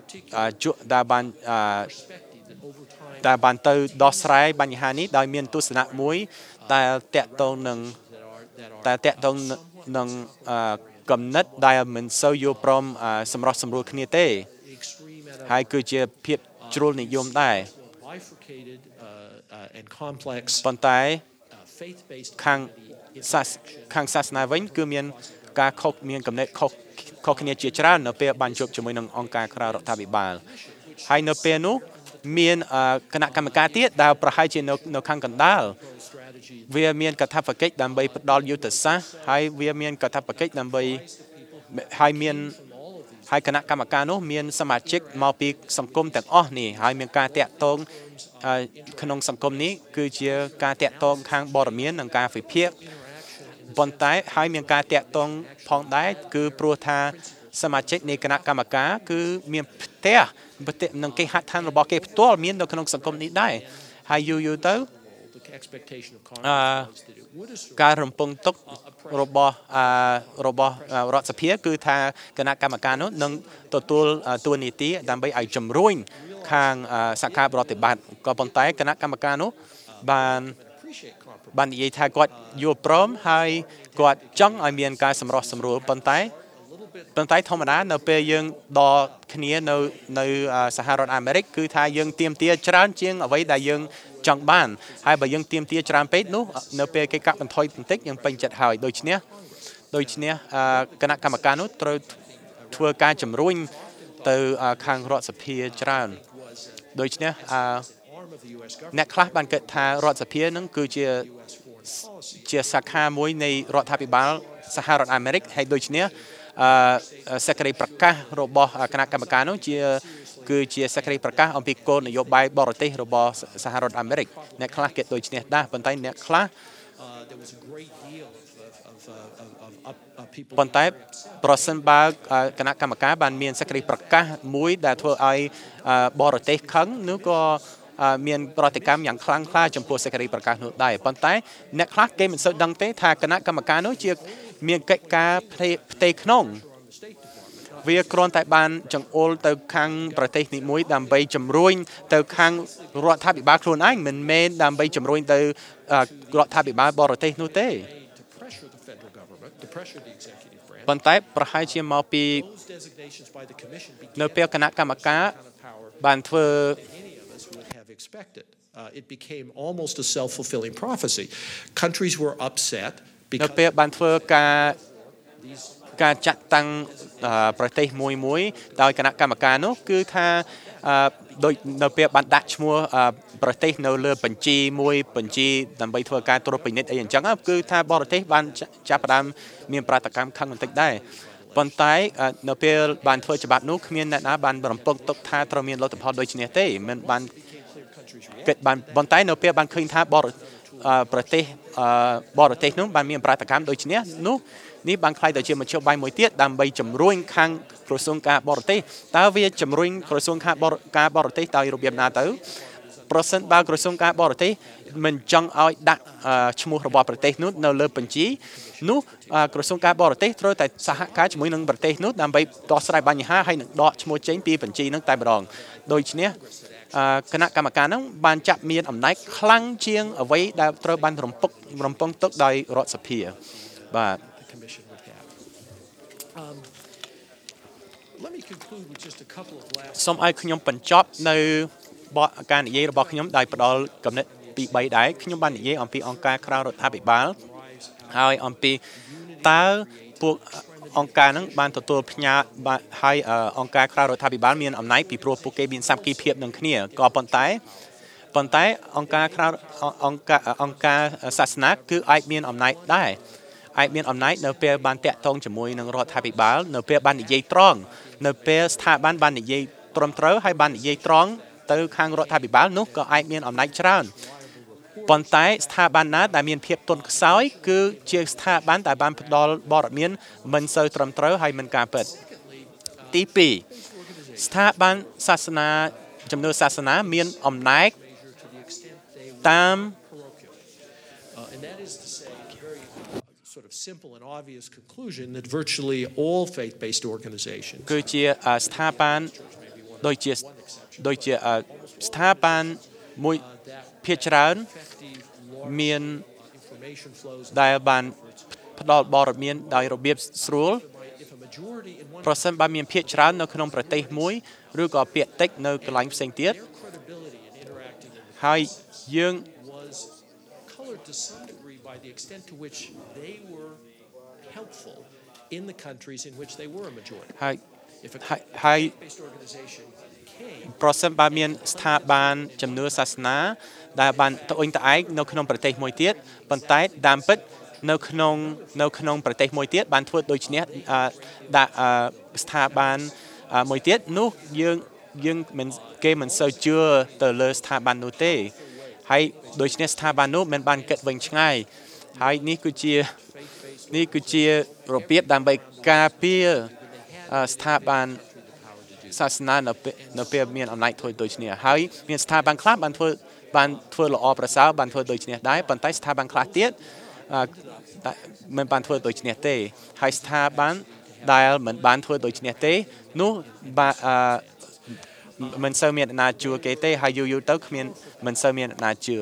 បានទៅដោះស្រាយបញ្ហានេះដោយមានទស្សនៈមួយតែតាក់ទងនឹងគំនិតដែលមិនសូវយល់ព្រមសម្រោះសម្រួលគ្នាទេហើយគឺជាភាពជ្រុលនិយមដែរប៉ុន្តែខាងសាសនាវិញគឺមានការមានគំនិតខុសគ្នាជាច្រើននៅពេលបានជួបជាមួយនឹងអង្គការក្រៅរដ្ឋាភិបាលហើយនៅពេលនោះមានគណៈកម្មការទៀតដែលប្រហែលជានៅខាងកណ្ដាលវាមានកថាបកិច្ចដើម្បីផ្ដល់យុទ្ធសាស្ត្រហើយវាមានកថាបកិច្ចដើម្បីហើយគណៈកម្មការនោះមានសមាជិកមកពីសង្គមទាំងអស់នេះហើយមានការតាក់ទងក្នុងសង្គមនេះគឺជាការតាក់ទងខាងបរិមាននិងការវិភាគប៉ុន្តែហើយមានការតាក់ទងផងដែរគឺព្រោះថាសមាជិកនៃគណៈកម្មការគឺមានផ្ទះនិងគេហដ្ឋានរបស់គេផ្ទាល់មាននៅក្នុងសង្គមនេះដែរហើយយូរទៅការរំពឹងទុករបស់រដ្ឋសភាគឺថាគណៈកម្មការនោះនឹងទទួលតួនាទីដើម្បីឲ្យជំរុញខាងសកលប្រតិបត្តិក៏ប៉ុន្តែគណៈកម្មការនោះបាននិយាយថាគាត់យល់ព្រមហើយគាត់ចង់ឲ្យមានការសម្រុះសម្រួលប៉ុន្តែធម្មតានៅពេលយើងដល់គ្នានៅសហរដ្ឋអាមេរិកគឺថាយើងទាមទារច្រើនជាងអ្វីដែលយើងចង់បានហើយបើយើងទាមទារច្រើនពេកនោះនៅពេលគេកាត់បន្ថយបន្តិចយើងពេញចិត្តហើយដូច្នេះគណៈកម្មការនោះត្រូវធ្វើការជំរុញទៅខាងរដ្ឋសភាច្រើនដូច្នេះអ្នកខ្លះបានគិតថារដ្ឋសភានឹងគឺជាសាខាមួយនៃរដ្ឋាភិបាលសហរដ្ឋអាមេរិកហើយដូច្នេះសេចក្តីប្រកាសរបស់គណៈកម្មការនោះគឺជាសេចក្តីប្រកាសអំពីគោលនយោបាយបរទេសរបស់សហរដ្ឋអាមេរិកអ្នកខ្លះគិតដូចនេះដែរប៉ុន្តែអ្នកខ្លះប៉ុន្តែប្រសិនបើគណៈកម្មការបានមានសេចក្តីប្រកាសមួយដែលធ្វើឲ្យបរទេសខឹងនោះក៏មានប្រតិកម្មយ៉ាងខ្លាំងក្លាចំពោះសេចក្តីប្រកាសនោះដែរប៉ុន្តែអ្នកខ្លះគេមិនសូវដឹងទេថាគណៈកម្មការនោះជាមានកិច្ចការផ្ទៃក្នុងវាគ្រាន់តែបានចង្អុលទៅខាងប្រទេសនីមួយដើម្បីជំរុញទៅខាងរដ្ឋាភិបាលខ្លួនឯងមិនមែនដើម្បីជំរុញទៅរដ្ឋាភិបាលបរទេសនោះទេប៉ុន្តែប្រហែលជាមកពីនៅពេលគណៈកម្មការបានធ្វើ it became almost a self-fulfilling prophecy. Countries were upset នៅពេលបានធ្វើការចាត់តាំងប្រទេសមួយដោយគណៈកម្មការនោះគឺថាដោយនៅពេលបានដាក់ឈ្មោះប្រទេសនៅលើបញ្ជីដើម្បីធ្វើការត្រួតពិនិត្យអីអញ្ចឹងគឺថាបរទេសបានចាប់ផ្ដើមមានប្រតិកម្មខឹងបន្តិចដែរប៉ុន្តែនៅពេលបានធ្វើច្បាប់នោះគ្មានអ្នកណាបានរំពឹងទុកថាត្រូវមានលទ្ធផលដូចនេះទេមិនបានគិតបានប៉ុន្តែនៅពេលបានឃើញថាប្រទេសបរទេសនោះបានមានប្រតិកម្មដូចនេះនេះបានខ្លាយទៅជាមធ្យោបាយមួយទៀតដើម្បីជំរុញខាងក្រសួងការបរទេសតើវាជំរុញក្រសួងការបរទេសដោយរបៀបណាទៅប្រសិនបើក្រសួងការបរទេសមិនចង់ឲ្យដាក់ឈ្មោះរបស់ប្រទេសនោះនៅលើបញ្ជីនោះក្រសួងការបរទេសត្រូវតែសហការជាមួយនឹងប្រទេសនោះដើម្បីដោះស្រាយបញ្ហាហើយនឹងដកឈ្មោះចេញពីបញ្ជីនឹងតែម្ដងដូច្នេះគណៈកម្មការនឹងបានចាត់មានអំណាចខ្លាំងជាងអ្វីដែលត្រូវបានរំពឹងទុកដោយរដ្ឋសភាបាទសូមឲ្យខ្ញុំបញ្ចប់នៅការនិយាយរបស់ខ្ញុំដោយផ្ដល់គំនិតទី3ដែរខ្ញុំបាននិយាយអំពីអង្គការក្រៅរដ្ឋាភិបាលហើយអំពីតើពួកអង្គការនឹងបានទទួលផ្ញើហើយអង្គការក្រៅរដ្ឋាភិបាលមានអំណាចពីព្រោះពួកគេមានសាមគ្គីភាពនឹងគ្នាក៏ប៉ុន្តែអង្គការសាសនាគឺអាចមានអំណាចដែរអាចមានអំណាចនៅពេលបានតាក់ទងជាមួយនឹងរដ្ឋាភិបាលនៅពេលបាននិយាយត្រង់នៅពេលស្ថាប័នបាននិយាយត្រឹមត្រូវហើយបាននិយាយត្រង់ទៅខាងរដ្ឋាភិបាលនោះក៏អាចមានអំណាចច្រើនប៉ុន្តែស្ថាប័នណាដែលមានភាពទន់ខ្សោយគឺជាស្ថាប័នដែលបានផ្ដល់បទមានមិនសូវត្រឹមត្រូវហើយមិនការពិតទី2ស្ថាប័នសាសនាជំនឿសាសនាមានអំណាចតាម sort of simple and obvious conclusion that virtually all faith-based organizations គឺជាស្ថាប័នដូចជាស្ថាប័នមួយភាគច្រើនមានដែលបានផ្ដល់បទមានដោយរបៀបស្រួលប្រសិនបើមានភាគច្រើននៅក្នុងប្រទេសមួយឬក៏ភាគតិចនៅកន្លែងផ្សេងទៀតហើយយើង to some degree by the extent to which they were helpful in the countries in which they were a majority. If a faith-based organization came, ប្រសិនបើមានស្ថាប័នជំនឿសាសនាដែលបានត្អូញត្អែកនៅក្នុងប្រទេសមួយទៀតប៉ុន្តែតាមពិតនៅក្នុងប្រទេសមួយទៀតបានធ្វើដូចនេះដាក់ស្ថាប័នមួយទៀតនោះយើងមិនគេមិនសូវជឿទៅលើស្ថាប័ននោះទេហើយដូច្នេះស្ថាប័ននោះមិនបានគិតវិញឆ្ងាយហើយនេះគឺជារបៀបដើម្បីការពារស្ថាប័នសាសនានៅពេលមានអំណាចធ្វើដូចនេះហើយមានស្ថាប័នខ្លះបានធ្វើល្អប្រសើរបានធ្វើដូចនេះដែរប៉ុន្តែស្ថាប័នខ្លះទៀតមិនបានធ្វើដូចនេះទេហើយស្ថាប័នដែលមិនបានធ្វើដូចនេះទេនោះមិនសូវមានអ្នកណាជឿគេទេហើយយូរទៅគ្មានមិនសូវមានអ្នកណាជឿ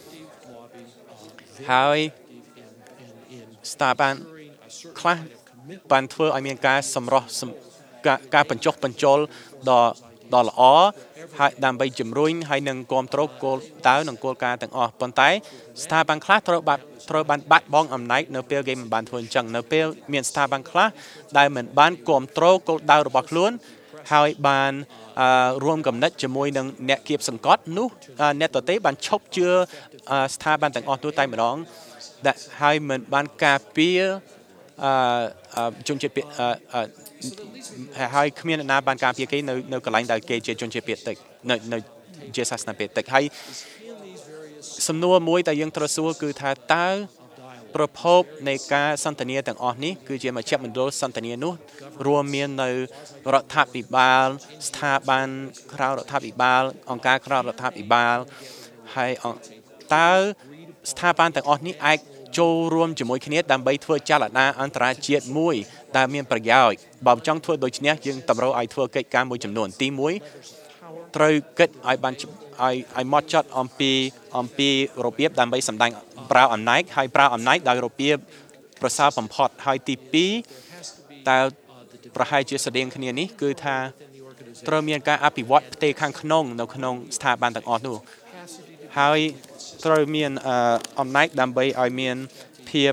ហើយស្ថាប័នខ្លះបានធ្វើឲ្យមានការសម្រោះការបញ្ចុះបញ្ចូលដ៏ល្អហើយដើម្បីជំរុញហើយនឹងគ្រប់គ្រងគោលដៅនិងគោលការណ៍ទាំងអស់ប៉ុន្តែស្ថាប័នខ្លះត្រូវបានបាត់បង់អំណាចនៅពេលគេមិនបានធ្វើអញ្ចឹងនៅពេលមានស្ថាប័នខ្លះដែលមិនបានគ្រប់គ្រងគោលដៅរបស់ខ្លួនហើយបានរួមកំណត់ជាមួយនឹងអ្នកគៀបសង្កត់នោះអ្នកតទេបានឈប់ជឿស្ថាប័នទាំងអស់នោះតែម្ដងហើយមិនបានការពារជនជាតិភាគហើយគ្មានអ្នកណាបានការពារគេនៅកន្លែងដែលគេជាជនជាតិភាគតិចនៅជាសាសនាភាគតិចហើយសំណួរមួយដែលយើងត្រូវសួរគឺថាតើប្រភពនៃការសន្ទនាទាំងអស់នេះគឺជាមជ្ឈមណ្ឌលសន្ទនានោះរួមមាននៅរដ្ឋាភិបាលស្ថាប័នក្រៅរដ្ឋាភិបាលអង្គការក្រៅរដ្ឋាភិបាលហើយតើស្ថាប័នទាំងអស់នេះអាចចូលរួមជាមួយគ្នាដើម្បីធ្វើចលនាអន្តរជាតិមួយដែលមានប្រយោជន៍បើចង់ធ្វើដូច្នេះយើងតម្រូវឲ្យធ្វើកិច្ចការមួយចំនួនទី1ត្រូវគិតឲ្យបានឲ្យម៉ត់ចត់អំពីរបៀបដើម្បីសម្ដែងប្រើអំណាចហើយប្រើអំណាចដោយរបៀបប្រសើរបំផុតហើយទី2តើប្រហែលជាស្តៀងគ្នានេះគឺថាត្រូវមានការអភិវឌ្ឍផ្ទៃខាងក្នុងនៅក្នុងស្ថាប័នទាំងអស់នោះហើយត្រូវមានអំណាចដើម្បីឲ្យមានភាព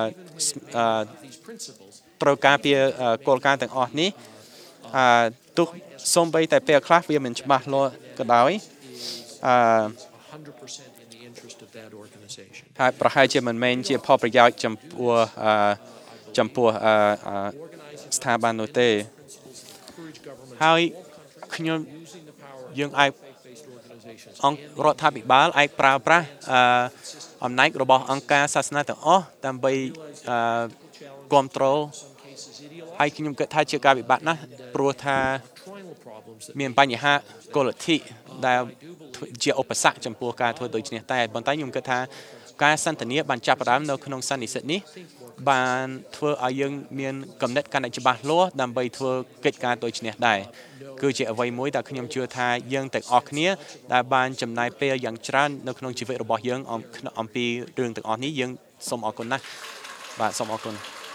ត្រូវការពារគោលការណ៍ទាំងអស់នេះទោះសូម្បីតែពេលខ្លះវាមិនច្បាស់លាស់ក៏ដោយហើយប្រហែលជាមិនមែនជាផលប្រយោជន៍ចំពោះស្ថាប័ននោះទេហើយយើងអាចអង្គរដ្ឋាភិបាលអាចប្រើប្រាស់អំណាចរបស់អង្គការសាសនាទាំងអស់ដើម្បីគ្រប់គ្រងហើយខ្ញុំគិតថាជាការវិបាកណាស់ព្រោះថាមានបញ្ហាគោលលទ្ធិដែលជាឧបសគ្គចំពោះការធ្វើដូចនេះតែប៉ុន្តែខ្ញុំគិតថាការសន្ទនាបានចាប់ផ្ដើមនៅក្នុងសន្និសីទនេះបានធ្វើឲ្យយើងមានគំនិតកាន់តែច្បាស់លាស់ដើម្បីធ្វើកិច្ចការដូចនេះដែរគឺជាអ្វីមួយដែលខ្ញុំជឿថាយើងទាំងអស់គ្នាដែលបានចំណាយពេលយ៉ាងច្រើននៅក្នុងជីវិតរបស់យើងអំពីរឿងទាំងអស់នេះយើងសូមអរគុណណាស់បាទសូមអរគុណ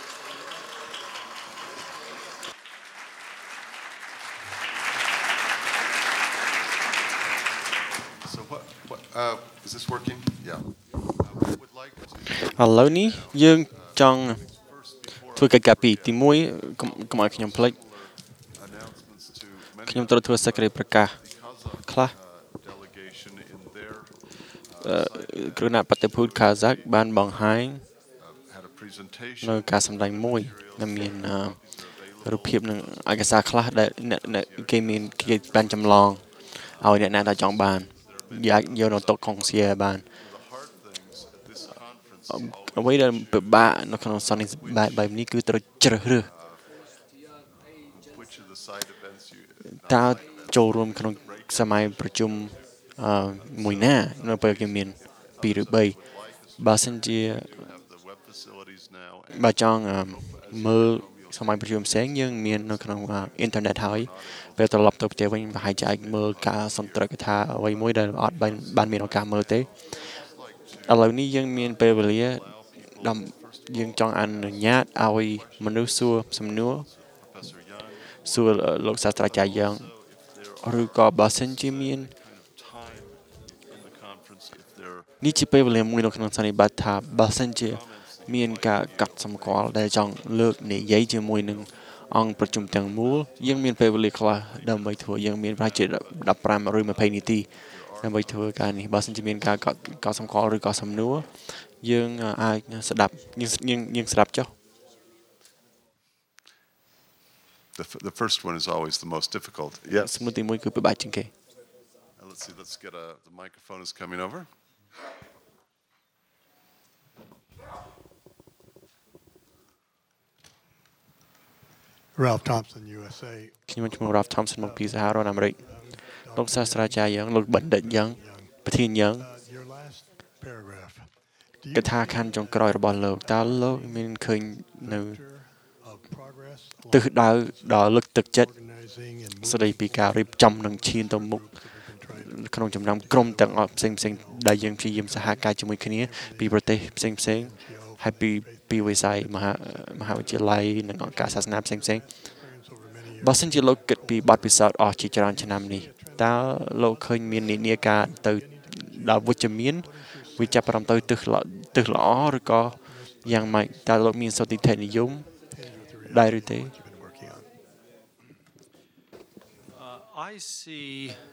Is this working? Yeah. ឥឡូវនេះយើងចង់ធ្វើកិច្ចការពីរទី1កុំឲ្យខ្ញុំភ្លេចខ្ញុំត្រូវធ្វើសេចក្តីប្រកាសខ្លះគ្រណបតិភូតកាហ្សាក់បានបង្ហាញនៅការសម្ដែងមួយដែលមានរូបភាពនឹងឯកសារខ្លះដែលគេបានចម្លងឲ្យអ្នកណាដែលចង់បានយកនៅតុកុងសៀបានអ្វីដែលពិបាកនៅក្នុងសន្និសីទបែបនេះគឺត្រូវជ្រើសរើសតើចូលរួមក្នុងសម័យប្រជុំមួយណានៅពេលគេមាន2ឬ3បើសិនជាបើចង់មើលសម័យប្រជុំផ្សេងយើងមាននៅក្នុងអ៊ីនធឺណិតហើយពេលត្រឡប់ទៅផ្ទះវិញប្រហែលជាអាចមើលការសន្ទរកថាអ្វីមួយដែលអត់បានមានឱកាសមើលទេឥឡូវនេះយើងមានពេលវេលាយើងចង់អនុញ្ញាតឲ្យមនុស្សសួរសំណួរសួរលោកសាស្ត្រាចារ្យយ៉ាងឬក៏បើសិនជាមាននេះជាពេលវេលាមួយនៅក្នុងសន្និបាតថាបើសិនជាមានការកាត់សម្គាល់ដែលចង់លើកនិយាយជាមួយនឹងអង្គប្រជុំទាំងមូលយើងមានពេលវេលាខ្លះដើម្បីធ្វើយើងមានប្រហែលជា15ឬ20នាទីដើម្បីធ្វើការនេះបើសិនជាមានការកត់សម្គាល់ឬក៏សំណួរយើងអាចស្ដាប់យើងស្ដាប់ចុះ The first one is always the most difficult. Yes. សំណួរទី1គឺពិបាកជាងគេ Let's see. Let's get the microphone is coming over. Ralph Thompson, USA. ខ្ញុំឈ្មោះ Ralph Thompson មកពីសហរដ្ឋអាមេរិកលោកសាស្ត្រាចារ្យយើងលោកបណ្ឌិតយើងប្រធានយើង Your last paragraph. កថាខណ្ឌចុងក្រោយរបស់លោកតើលោកមានឃើញនៅ Of progress ទិសដៅដ៏លើកទឹកចិត្ត organizing and ស្ដីពីការរៀបចំនិងឈានទៅមុខក្នុងចំណោមក្រុមទាំងអស់ផ្សេងៗដែលយើងព្យាយាមសហការជាមួយគ្នាពីប្រទេសផ្សេងៗហើយពីវិស័យមហាវិទ្យាល័យនិងអង្គការសាសនាផ្សេងៗបើសិនជាលោកគិតពីបទពិសោធន៍អស់ជាច្រើនឆ្នាំនេះតើលោកឃើញមាននិន្នាការទៅដល់វិជ្ជមានវាចាប់ផ្ដើមទៅទិសល្អឬក៏យ៉ាងម៉េចតើលោកមានសតិធិនិយមដែរឬទេ you've been working on. I see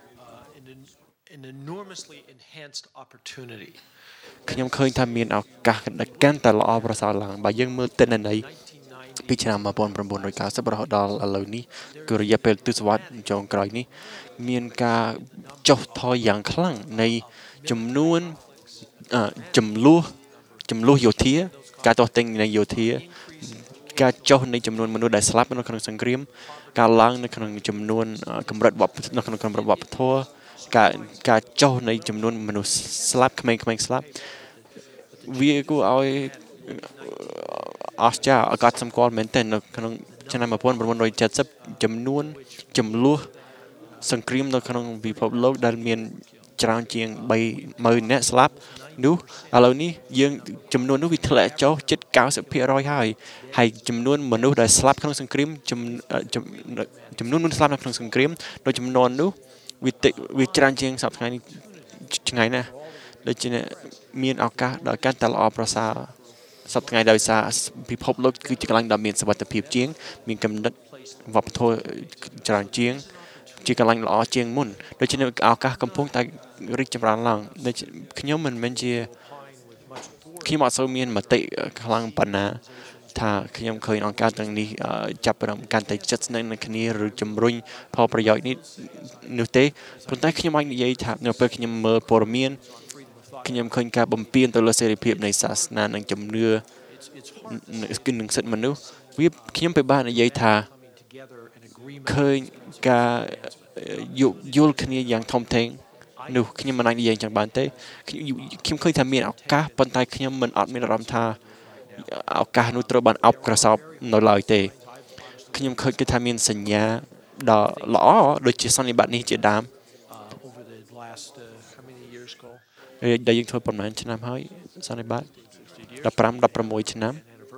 an enormously enhanced opportunity. ខ្ញុំឃើញថាមានឱកាសកាន់តែល្អប្រសើរឡើងបើយើងមើលទិន្នន័យពីឆ្នាំ1990រហូតដល់ឥឡូវនេះគឺរយៈពេលទសវត្សរ៍ចុងក្រោយនេះមានការចុះថយយ៉ាងខ្លាំងនៃចំនួនចំនួនយោធាការទាស់ទិញនៃយោធាការចុះនៃចំនួនមនុស្សដែលស្លាប់នៅក្នុងសង្គ្រាមការឡើងនៅក្នុងចំនួនកម្រិតនៅក្នុងកម្រិតវប្បធម៌ការចុះនៃចំនួនមនុស្សស្លាប់ក្មេងៗស្លាប់វាគួរឲ្យអស្ចារ្យអកត់សម្គាល់មែនទែននៅក្នុងឆ្នាំ1970ចំនួនចំនួនសង្គ្រាមនៅក្នុងពិភពលោកដែលមានច្រើនជាង 30000 នាក់ស្លាប់នោះឥឡូវនេះយើងចំនួននោះវាធ្លាក់ចុះជិត 90% ហើយចំនួនមនុស្សដែលស្លាប់ក្នុងសង្គ្រាមចំនួនមនុស្សស្លាប់នៅក្នុងសង្គ្រាមដោយចំនួននោះវាច្រើនជាងសប្តាហ៍នេះឆ្ងាយណាស់ដូច្នេះមានឱកាសដល់កាន់តែល្អប្រសើរសប្តាហ៍ដោយសារពិភពលោកគឺជាកន្លែងដ៏មានសុវត្ថិភាពជាងមានកំណត់វប្បធម៌ច្រើនជាងជាកន្លែងល្អជាងមុនដូច្នេះឱកាសកំពុងតែរីកចម្រើនឡើងដូច្នេះខ្ញុំមិនមែនជាខ្ញុំអត់សូវមានមតិខ្លាំងប៉ុណ្ណាថាខ្ញុំឃើញអង្គការទាំងនេះចាប់ផ្ដើមកាន់តែជិតស្និទ្ធនឹងគ្នាឬជំរុញផលប្រយោជន៍នេះនោះទេប៉ុន្តែខ្ញុំអាចនិយាយថានៅពេលខ្ញុំមើលព័ត៌មានខ្ញុំឃើញការបំពានទៅលើសេរីភាពនៃសាសនានិងជំនឿនឹងសិទ្ធិមនុស្សវាខ្ញុំពិបាកនិយាយថាឃើញការយល់គ្នាយ៉ាងធំធេងនោះខ្ញុំមិនអាចនិយាយចឹងបានទេខ្ញុំឃើញថាមានឱកាសប៉ុន្តែខ្ញុំមិនអត់មានអារម្មណ៍ថាឱកាសនោះត្រូវបានអោបក្រសោបនៅឡើយទេខ្ញុំឃើញគឺថាមានសញ្ញាដ៏ល្អដូចជាសន្និបាតនេះជាដើមដែលយើងធ្វើប្រហែលឆ្នាំហើយសន្និបាត15-16ឆ្នាំ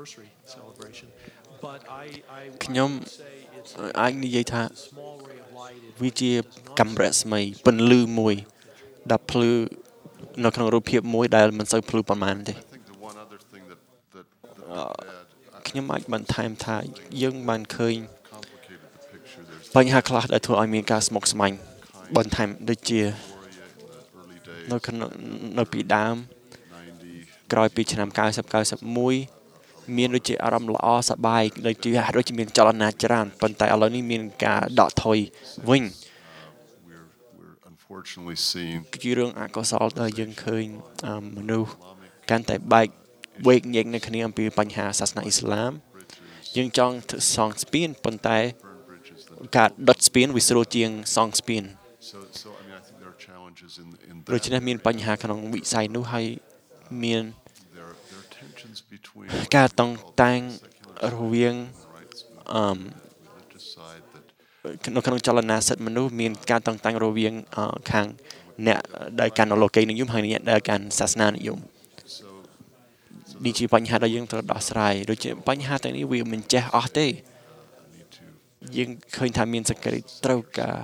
ខ្ញុំអាចនិយាយថាវាជាកាំរស្មីពន្លឺមួយដែលភ្លឺនៅក្នុងរូបភាពមួយដែលមិនសូវភ្លឺប៉ុន្មានទេខ្ញុំអាចបន្ថែមថាយើងបានឃើញបញ្ហាខ្លះដែលធ្វើឲ្យមានការស្មុគស្មាញបន្ថែមដូចជានៅពីដើមក្រោយពីឆ្នាំ90-91មានដូចជាអារម្មណ៍ល្អសប្បាយដូចជាមានចលនាច្រើនប៉ុន្តែឥឡូវនេះមានការដកថយវិញគឺជារឿងអកុសលដែលយើងឃើញមនុស្សកាន់តែបែកវែកញែកនៅគ្នាអំពីបញ្ហាសាសនាអ៊ីស្លាមយើងចង់សង់ស្ពានប៉ុន្តែការដុតស្ពានវាស្រួលជាងសង់ស្ពានដូច្នេះមានបញ្ហាក្នុងវិស័យនោះហើយមានការតង់តែងរវាងនៅក្នុងចលនាសិទ្ធិមនុស្សមានការតង់តែងរវាងខាងអ្នកដែលកាន់អលោកីនិយមហើយអ្នកដែលកាន់សាសនានិយមនេះជាបញ្ហាដែលយើងត្រូវដោះស្រាយដូចជាបញ្ហាទាំងនេះវាមិនចេះអស់ទេយើងឃើញថាមានសក្តិត្រូវការ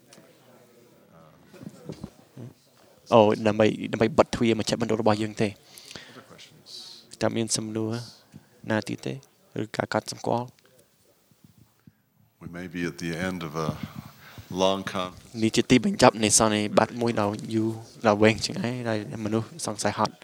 ដើម្បីបិទទ្វារមជ្ឈមណ្ឌលរបស់យើងទេតើមានសំណួរណាទៀតទេឬការកាត់សម្គាល់ We may be at the end of a long conference. នេះជាទីបញ្ចប់នៃសន្និបាតមួយដ៏យូរដ៏វែងជាងឯងដែលមនុស្សសង្ស័យហត់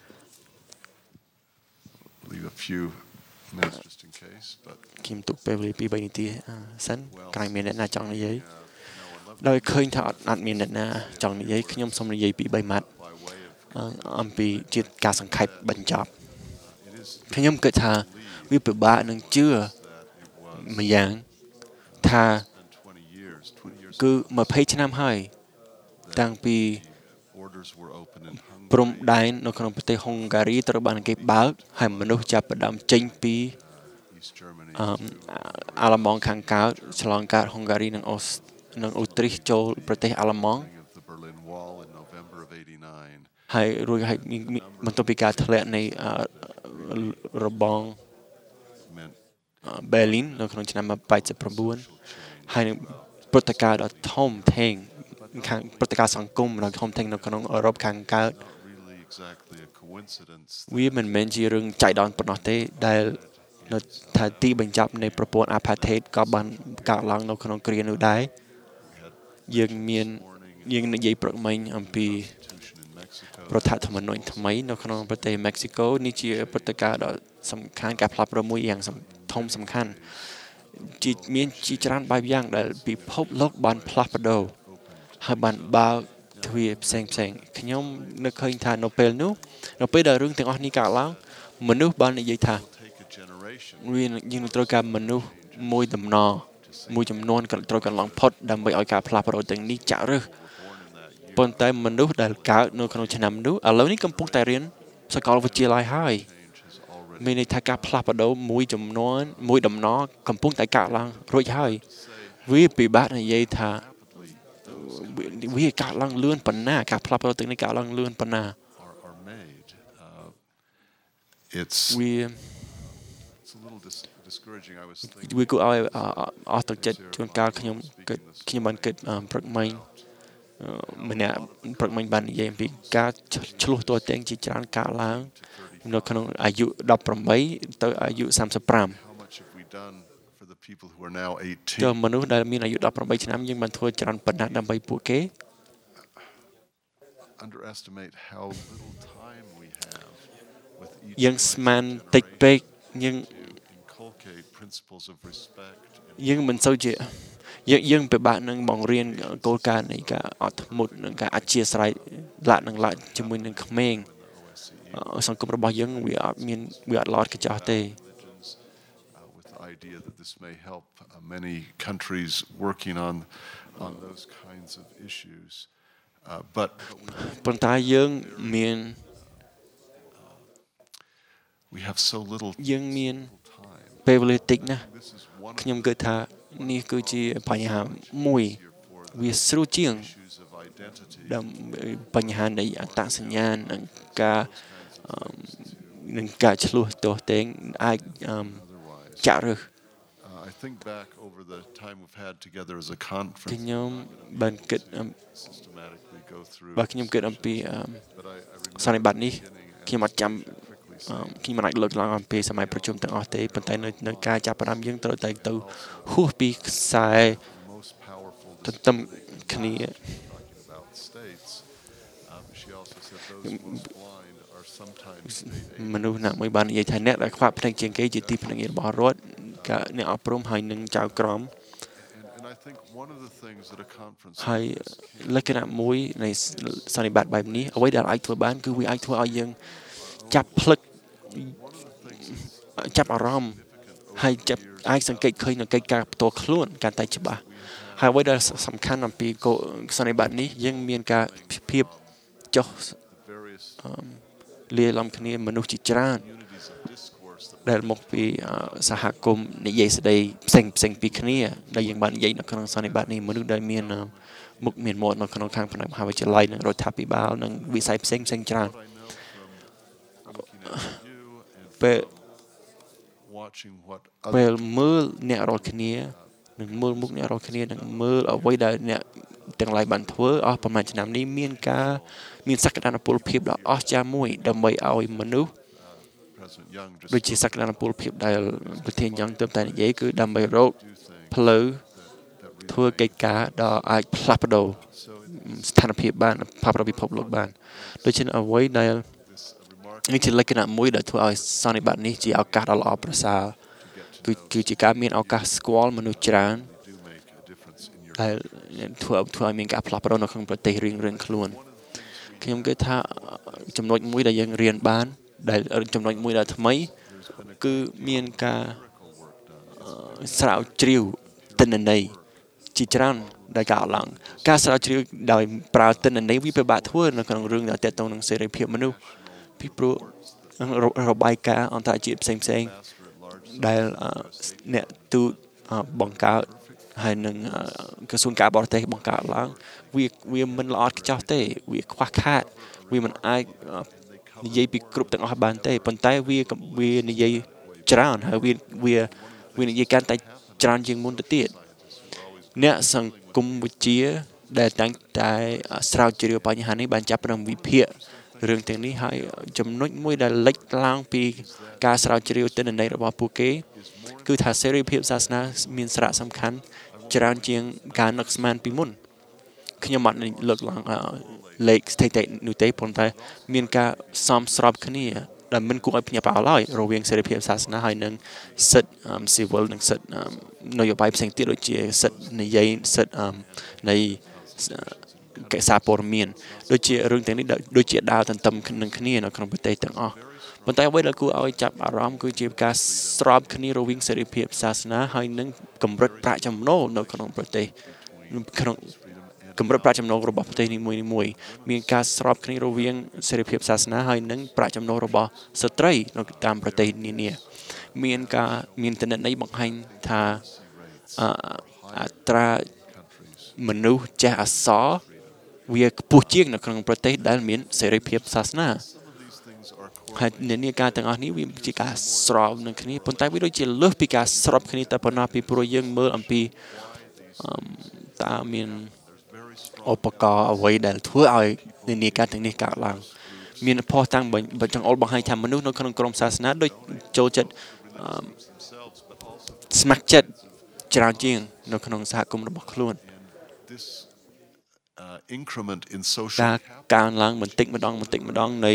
Leave a few minutes just in case, but ខ្ញុំទុកពេលវេលា2-3នាទីសិនក្រោយមានអ្នកណាចង់និយាយដោយឃើញថាអត់មានអ្នកណាចង់និយាយខ្ញុំសូមនិយាយ2-3ម៉ាត់ by way of អំពីជាការសង្ខេបបញ្ចប់ខ្ញុំគិតថាវាពិបាកនឹងជឿម្យ៉ាងថា 20 years គឺ20ឆ្នាំហើយតាំងពី borders were open in Hungary, ព្រំដែននៅក្នុងប្រទេសហុងហ្គារីត្រូវបានគេបើកហើយមនុស្សចាប់ផ្ដើមចេញពី East Germany, អាល្លឺម៉ង់ខាងកើតឆ្លងកាត់ហុងហ្គារីនិងអូទ្រីសចូលប្រទេសអាល្លឺម៉ង់ of the Berlin Wall in November of 89. ហើយរួចហើយបន្ទាប់ពីការធ្លាក់នៃរបង Meant ប៊ែលីននៅក្នុងឆ្នាំ89ហើយនឹងព្រឹត្តិការណ៍ដ៏ធំធេងខាងព្រឹត្តិការណ៍សង្គមដ៏ធំធេងនៅក្នុងអឺរ៉ុបខាងកើត not really exactly a coincidence វាមិនមែនជារឿងចៃដន្យប៉ុណ្ណោះទេដែលនៅថាទីបញ្ចប់នៃប្រព័ន្ធ apartheid ក៏បានកើតឡើងនៅក្នុងគ្រានោះដែរយើងនិយាយព្រឹកមិញអំពី in Mexico. រដ្ឋធម្មនុញ្ញថ្មីនៅក្នុងប្រទេសមិចស៊ីកូនេះជាព្រឹត្តិការណ៍ដ៏សំខាន់ការផ្លាស់ប្ដូរមួយយ៉ាងធំសំខាន់មានជាច្រើនបែបយ៉ាងដែលពិភពលោកបានផ្លាស់ប្ដូរហើយបានបើកទ្វារផ្សេងខ្ញុំនឹកឃើញថានៅពេលនោះនៅពេលដែលរឿងទាំងអស់នេះកើតឡើងមនុស្សបាននិយាយថា Take a generation យើងត្រូវការមនុស្សមួយដំណរមួយចំនួនក៏ត្រូវកន្លងផុតដើម្បីឲ្យការផ្លាស់ប្ដូរទាំងនេះចាក់ឫសប៉ុន្តែមនុស្សដែលកើតនៅក្នុងឆ្នាំនោះឥឡូវនេះកំពុងតែរៀនសាកលវិទ្យាល័យហើយមានន័យថាការផ្លាស់ប្ដូរមួយចំនួនមួយដំណរកំពុងតែកើតឡើងរួចហើយវាពិបាកនិយាយថាវាកើតឡើងលឿនប៉ុណ្ណាការផ្លាស់ប្ដូរទាំងនេះកើតឡើងលឿនប៉ុណ្ណា are made. It's វា a little discouraging. I was thinking វាគួរឲ្យអស់ទឹកចិត្តជួនកាលខ្ញុំបានគិតព្រឹកមិញម្នាក់ព្រឹកមិញបាននិយាយអំពីការឆ្លោះទាស់តែងជាច្រើនកើតឡើងនៅក្នុងអាយុ18ទៅអាយុ35 how much have we done for the people who are now 18? ចុះមនុស្សដែលមានអាយុ18ឆ្នាំយើងបានធ្វើច្រើនប៉ុណ្ណាដើម្បីពួកគេ Underestimate how little time we have with each យើងស្មានតិចពេកយើង inculcate principles of respect and យើងមិនសូវជាយើងពិបាកនឹងបង្រៀនគោលការណ៍នៃការអត់ធ្មត់និងការអធ្យាស្រ័យឡាក់ជាមួយនឹងក្មេងសង្គមរបស់យើងវាអត់ឡោតកញ្ចក់ទេ with the idea that this may help many countries working on those kinds of issues. But ប៉ុន្តែយើងមាន we have so little យើងមាន time. ពេលវេលាតិចណាស់ This is one ខ្ញុំគិតថានេះគឺជាបញ្ហាមួយវាស្រួលជាង issues of identity. បញ្ហានៃអត្តសញ្ញាណនិងការឆ្លោះទាស់តែងអាចចាក់ឫស I think back over the time we've had together as a conference. ខ្ញុំបានគិត Systematically go through. បើខ្ញុំគិតអំពី But I remember សន្និបាតនេះខ្ញុំអត់ចាំខ្ញុំមិនអាចលើកឡើងអំពីសម័យប្រជុំទាំងអស់ទេប៉ុន្តែនៅការចាប់ផ្ដើមយើងត្រូវតែទៅហួសពីខ្សែ most powerful ទន្ទឹមគ្នា talking about states. She also said those most blind are sometimes state មនុស្សណាមួយបាននិយាយថាអ្នកដែលខ្វាក់ភ្នែកជាងគេជាទីភ្នាក់ងាររបស់រដ្ឋអ្នកអប់រំហើយនឹងចៅក្រម and I think one of the things that a conference ហើយលក្ខណៈមួយនៃសន្និបាតបែបនេះអ្វីដែលអាចធ្វើបានគឺវាអាចធ្វើឲ្យយើងចាប់ភ្លឹកចាប់អារម្មណ៍ហើយអាចសង្កេតឃើញនៅកិច្ចការផ្ទាល់ខ្លួនកាន់តែច្បាស់ហើយអ្វីដែលសំខាន់អំពីសន្និបាតនេះយើងមានការភាពចុះ various លាយឡំគ្នាមនុស្សជាច្រើន unities of discourse that ដែលមកពីសហគមន៍និយាយស្ដីផ្សេងពីគ្នាដែលយើងបាននិយាយនៅក្នុងសន្និបាតនេះមនុស្សដែលមានមុខមានមាត់នៅក្នុងខាងផ្នែកមហាវិទ្យាល័យនិងរដ្ឋាភិបាលនិងវិស័យផ្សេងច្រើន ពេល watching what ពេល other មើលអ្នករាល់គ្នានិងមើលមុខអ្នករាល់គ្នានិងមើលអ្វីដែលអ្នកទាំងឡាយបានធ្វើអស់ប្រហែលឆ្នាំនេះមានសក្តានុពលភាពដ៏អស្ចារ្យមួយដើម្បីឲ្យមនុស្ស President Young ដូចជាសក្តានុពលភាពដែលប្រធានយ៉ាងទើបតែនិយាយគឺដើម្បីរកផ្លូវធ្វើកិច្ចការដ៏អាចផ្លាស់ប្ដូរស្ថានភាពបានផ្លាស់ប្ដូរពិភពលោកបានដូច្នេះអ្វីដែលនេះជាលក្ខណៈមួយដែលធ្វើឲ្យសន្និបាតនេះជាឱកាសដ៏ល្អប្រសើរគឺជាការមានឱកាសស្គាល់មនុស្សច្រើនដែលធ្វើឲ្យមានការផ្លាស់ប្ដូរនៅក្នុងប្រទេសរៀងៗខ្លួនខ្ញុំគិតថាចំណុចមួយដែលយើងរៀនបានដែលចំណុចមួយដែលថ្មីគឺមានការស្រាវជ្រាវទិន្នន័យជាច្រើនដែលកើតឡើងការស្រាវជ្រាវដោយប្រើទិន្នន័យវាពិបាកធ្វើនៅក្នុងរឿងដែលទាក់ទងនឹងសេរីភាពមនុស្សពីព្រោះរបាយការណ៍អន្តរជាតិផ្សេងៗដែលអ្នកទូតបង្កើតហើយនឹងក្រសួងការបរទេសបង្កើតឡើងវាមិនល្អឥតខ្ចោះទេវាខ្វះខាតវាមិនអាចនិយាយពីគ្រប់ទាំងអស់បានទេប៉ុន្តែវានិយាយច្រើនហើយវានិយាយកាន់តែច្រើនជាងមុនទៅទៀតអ្នកសង្គមវិទ្យាដែលតែងតែស្រាវជ្រាវបញ្ហានេះបានចាប់ផ្ដើមវិភាគរឿងទាំងនេះហើយចំណុចមួយដែលលេចឡើងពីការស្រាវជ្រាវទិន្នន័យរបស់ពួកគេគឺថាសេរីភាពសាសនាមានសារៈសំខាន់ច្រើនជាងការនឹកស្មានពីមុនខ្ញុំអត់លើកឡើងលេខស្ថិតិនោះទេប៉ុន្តែមានការសមស្របគ្នាដែលមិនគួរឲ្យភ្ញាក់ផ្អើលឡើយរវាងសេរីភាពសាសនាហើយនិងសិទ្ធិ civil និងសិទ្ធិនយោបាយផ្សេងទៀតដូចជាសិទ្ធិនិយាយសិទ្ធិនៃកិច្ចសារព័ត៌មានដូចជារឿងទាំងនេះដូចជាដើរទន្ទឹមនឹងគ្នានៅក្នុងប្រទេសទាំងអស់ប៉ុន្តែអ្វីដែលគួរឲ្យចាប់អារម្មណ៍គឺជាការស្របគ្នារវាងសេរីភាពសាសនាហើយនិងកម្រិតប្រាក់ចំណូលនៅក្នុងប្រទេសក្នុងកម្រិតប្រាក់ចំណូលរបស់ប្រទេសនីមួយៗមានការស្របគ្នារវាងសេរីភាពសាសនាហើយនិងប្រាក់ចំណូលរបស់ស្ត្រីនៅតាមប្រទេសនានាមានទិន្នន័យបង្ហាញថាអត្រាមនុស្សចេះអក្សរវាខ្ពស់ជាងនៅក្នុងប្រទេសដែលមានសេរីភាពសាសនាហើយនានាការទាំងអស់នេះវាជាការស្របនឹងគ្នាប៉ុន្តែវាដូចជាលើសពីការស្របគ្នាតែប៉ុណ្ណោះពីព្រោះយើងមើលអំពីតើមានឧបករណ៍អ្វីដែលធ្វើឲ្យនានាការទាំងនេះកើតឡើងមានផុសតាំងចង្អុលបង្ហាញថាមនុស្សនៅក្នុងក្រុមសាសនាដូចចូលចិត្តស្ម័គ្រចិត្តច្រើនជាងនៅក្នុងសហគមន៍របស់ខ្លួនការកើនឡើងបន្តិចម្ដងនៃ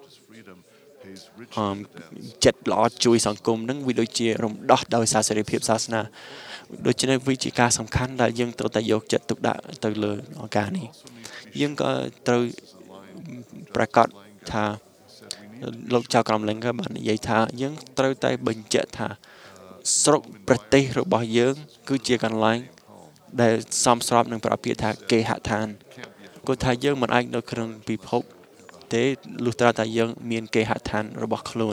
ចិត្តល្អជួយសង្គមនឹងវាដូចជារំដោះដោយសារសេរីភាពសាសនាដូច្នេះវាជាការសំខាន់ដែលយើងត្រូវតែយកចិត្តទុកដាក់ទៅលើឱកាសនេះយើងក៏ត្រូវប្រកាសថាលោកចៅក្រមលិង្គក៏បាននិយាយថាយើងត្រូវតែបញ្ជាក់ថាស្រុកប្រទេសរបស់យើងគឺជាកន្លែងដែលសមស្របនឹងប្រពាក្យថាគេហដ្ឋានគាត់ថាយើងមិនអាចនៅក្នុងពិភពទេលុះត្រាតែយើងមានគេហដ្ឋានរបស់ខ្លួន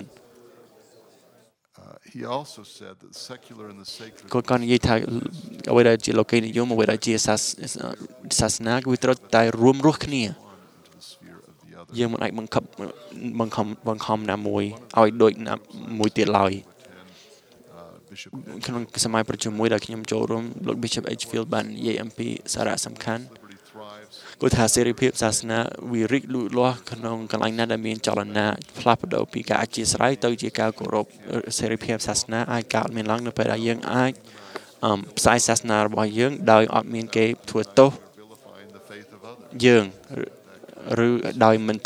គាត់ក៏និយាយថាអ្វីដែលជាលោកេនិយមអ្វីដែលជាសាសនាគឺត្រូវតែរួមរស់គ្នាយើងមិនអាចបង្ខំណាមួយឲ្យដូចណាមួយទៀតឡើយក្នុងសម័យប្រជុំមួយដែលខ្ញុំចូលរួមលោក Bishop Edgefield បាននិយាយអំពីសារៈសំខាន់គាត់ថាសេរីភាពសាសនាវារីកលូតលាស់ក្នុងកន្លែងណាដែលមានចលនាផ្លាស់ប្ដូរពីការអធ្យាស្រ័យទៅជាការគោរពសេរីភាពសាសនាអាចកើតមានឡើងនៅពេលដែលយើងអាចផ្សាយសាសនារបស់យើងដោយអត់មានគេធ្វើទោសយើងឬដោយមិន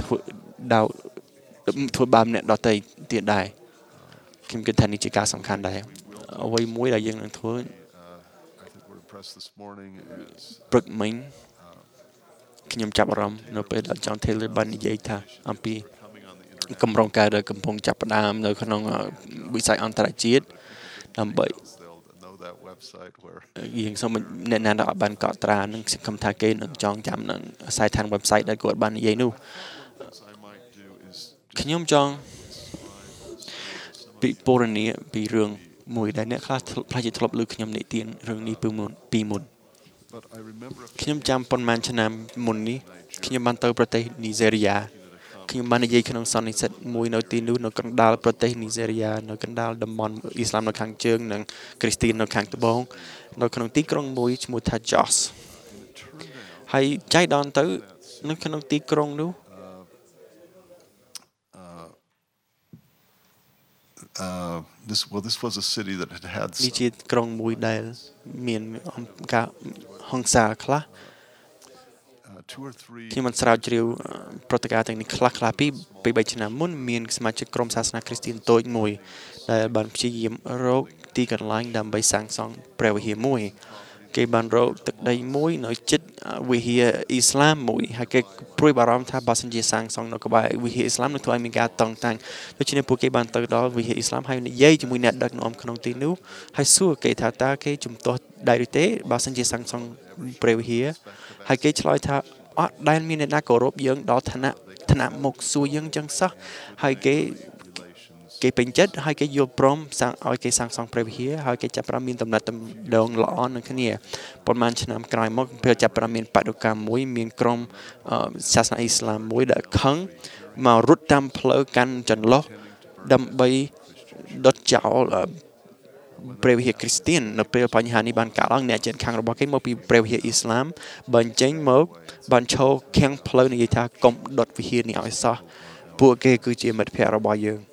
ធ្វើបាបអ្នកដទៃទៀតដែរខ្ញុំគិតថានេះជាការសំខាន់ដែរអ្វីមួយដែលយើងនឹងធ្វើព្រឹកមិញខ្ញុំចាប់អារម្មណ៍នៅពេលដែល John Taylor បាននិយាយថាអំពីកម្រងការដែលកំពុងចាប់ផ្ដើមនៅក្នុងវិស័យអន្តរជាតិដើម្បីយើងសូមអ្នកណាដែលអត់បានកត់ត្រានឹងសង្ឃឹមថាគេនឹងចងចាំនឹងខ្សែឋាន website ដែលគាត់បាននិយាយនោះខ្ញុំចង់ពិពណ៌នាពីរឿងមួយដែលអ្នកខ្លះផ្លាស់ជាធ្លាប់ឮខ្ញុំនិទានរឿងនេះពីមុនខ្ញុំចាំប៉ុន្មានឆ្នាំមុននេះខ្ញុំបានទៅប្រទេសនីហ្សេរីយ៉ាខ្ញុំបាននិយាយក្នុងសន្និសីទមួយនៅទីនោះនៅកណ្ដាលប្រទេសនីហ្សេរីយ៉ានៅកណ្ដាលតំបន់អ៊ីស្លាមនៅខាងជើងនិងគ្រីស្ទាននៅខាងត្បូងនៅក្នុងទីក្រុងមួយឈ្មោះថា Jos ហើយចៃដន្យទៅនៅក្នុងទីក្រុងនោះ this was a city that had នេះជាក្រុងមួយដែលមានការហិង្សាខ្លះ two or three ខ្ញុំបានស្រាវជ្រាវព្រឹត្តិការណ៍ទាំងនេះខ្លះពី3ឆ្នាំមុនមានសមាជិកក្រុមសាសនាគ្រីស្ទានតូចមួយដែលបានព្យាយាមរកទីកន្លែងដើម្បីសាងសង់ព្រះវិហារមួយគេបានរកទឹកដីមួយនៅជិតវិហារអ៊ីស្លាមមួយហើយគេព្រួយបារម្ភថាបើសិនជាសាងសង់នៅក្បែរវិហារអ៊ីស្លាមនឹងធ្វើឲ្យមានការតឹងតែងដូច្នេះពួកគេបានទៅដល់វិហារអ៊ីស្លាមហើយនិយាយជាមួយអ្នកដឹកនាំក្នុងទីនោះហើយសួរគេថាតើគេជំទាស់ដែរឬទេបើសិនជាសាងសង់ព្រះវិហារហើយគេឆ្លើយថាអត់ដែលមានអ្នកណាគោរពយើងដល់ឋានៈមកសួរយើងចឹងសោះហើយគេពេញចិត្តហើយគេយល់ព្រមសាងឲ្យគេសាងសង់ព្រះវិហារហើយគេចាប់ផ្ដើមមានដំណើរទំដងល្អនឹងគ្នាប៉ុន្មានឆ្នាំក្រោយមកពេលចាប់ផ្ដើមមានបដកម្មមួយមានក្រុមសាសនាអ៊ីស្លាមមួយដែលខឹងមករត់តាមផ្លូវកាន់ចន្លោះដើម្បីដុតចោលព្រះវិហារគ្រីស្ទាននៅពេលបញ្ហានេះបានកើតឡើងអ្នកជិតខាងរបស់គេមកពីព្រះវិហារអ៊ីស្លាមបានចេញមកបានឈរខាំងផ្លូវនិយាយថាកុំដុតវិហារនេះឲ្យសោះពួកគេគឺជាមិត្តភ័ក្តិរបស់យើង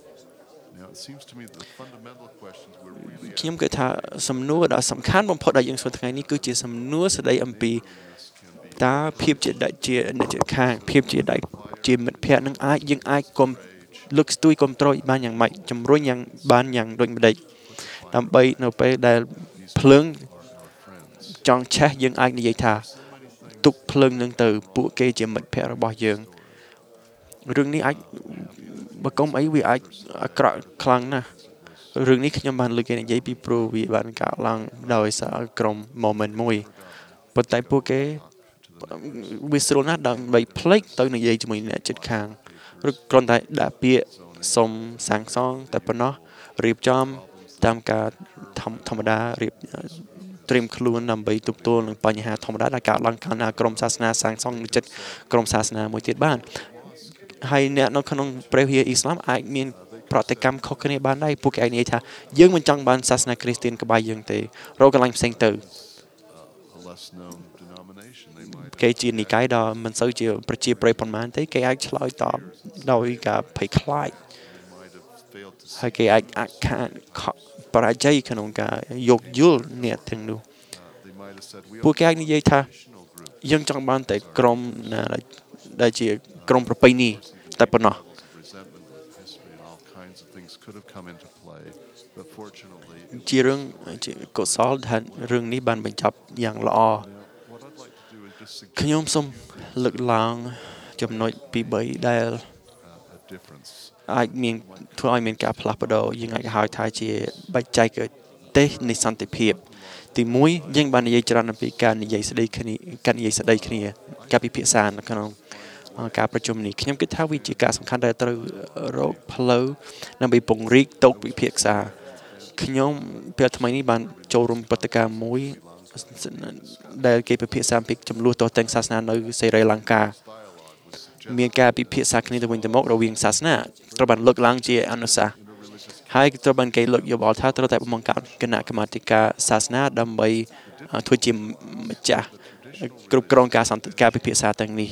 ខ្ញុំគិតថាសំណួរដ៏សំខាន់បំផុតដែលយើងសួរថ្ងៃនេះគឺជាសំណួរស្ដីអំពីតើភាពជាអ្នកជិតខាងភាពជាមិត្តភ័ក្តិនឹងយើងអាចគុំលើកស្ទួយគ្រប់គ្រងបានយ៉ាងម៉េចជំរុញយ៉ាងបានយ៉ាងដូចម្ដេចដើម្បីនៅពេលដែលភ្លើងចង់ឆេះយើងអាចនិយាយថាទុកភ្លើងនឹងទៅពួកគេជាមិត្តភ័ក្តិរបស់យើងរឿងនេះអាចបើកុំអីវាអាចអាក្រក់ខ្លាំងណាស់រឿងនេះខ្ញុំបានលើកគេនិយាយពីព្រោះវាបានកើតឡើងដោយសារក្រុម moment មួយប៉ុន្តែពួកគេវាស្រួលណាស់ដើម្បីផ្លេចទៅនិយាយជាមួយអ្នកជិតខាងឬគ្រាន់តែដាក់ពាក្យសុំសាងសង់តែប៉ុណ្ណោះរៀបចំតាមការធម្មតារៀបត្រៀមខ្លួនដើម្បីទប់ទល់នឹងបញ្ហាធម្មតាដែលកើតឡើងកាលណាក្រុមសាសនាសាងសង់នៅចិត្តក្រុមសាសនាមួយទៀតបានហើយអ្នកនៅក្នុងព្រះវិហារអ៊ីស្លាមអាចមានប្រតិកម្មខុសគ្នាបានដែរពួកគេអាចនិយាយថាយើងមិនចង់បានសាសនាគ្រីស្ទានក្បែរយើងទេរកកន្លែងផ្សេងទៅគេជានិកាយដ៏មិនសូវជាប្រជាប្រិយប៉ុន្មានទេគេអាចឆ្លើយតបដោយការភ័យខ្លាចហើយគេអាចខានបរាជ័យក្នុងការយកយល់អ្នកទាំងនោះពួកគេអាចនិយាយថាយើងចង់បានតែក្រុមណាដែលជាក្រុមប្រពៃណីតែប៉ុណ្ណោះជារឿងជាកុសលថារឿងនេះបានបញ្ចប់យ៉ាងល្អខ្ញុំសូមលើកឡើងចំណុចទី3ដែលអាចមានធ្វើឲ្យមានការផ្លាស់ប្ដូរយើងអាចហៅថាជាបច្ចេកទេសនៃសន្តិភាពទី1យើងបាននិយាយច្រើនអំពីការនិយាយស្ដីគ្នាការពិភាក្សានៅក្នុងការប្រជុំនេះខ្ញុំគិតថាវាជាការសំខាន់ដែលត្រូវរកផ្លូវដើម្បីពង្រីកតុពិភាក្សាខ្ញុំពេលថ្មីនេះបានចូលរួមព្រឹត្តិការណ៍មួយដែលគេពិភាក្សាពីចំនួនទោះទាំងសាសនានៅសេរីលង្កាមានការពិភាក្សាគ្នាទៅវិញទៅមករវាងសាសនាត្រូវបានលើកឡើងជាអនុសាសន៍ហើយត្រូវបានគេលើកយកបលថាត្រូវតែបង្កើតគណៈកម្មាធិការសាសនាដើម្បីធ្វើជាម្ចាស់គ្រប់គ្រងការពិភាក្សាទាំងនេះ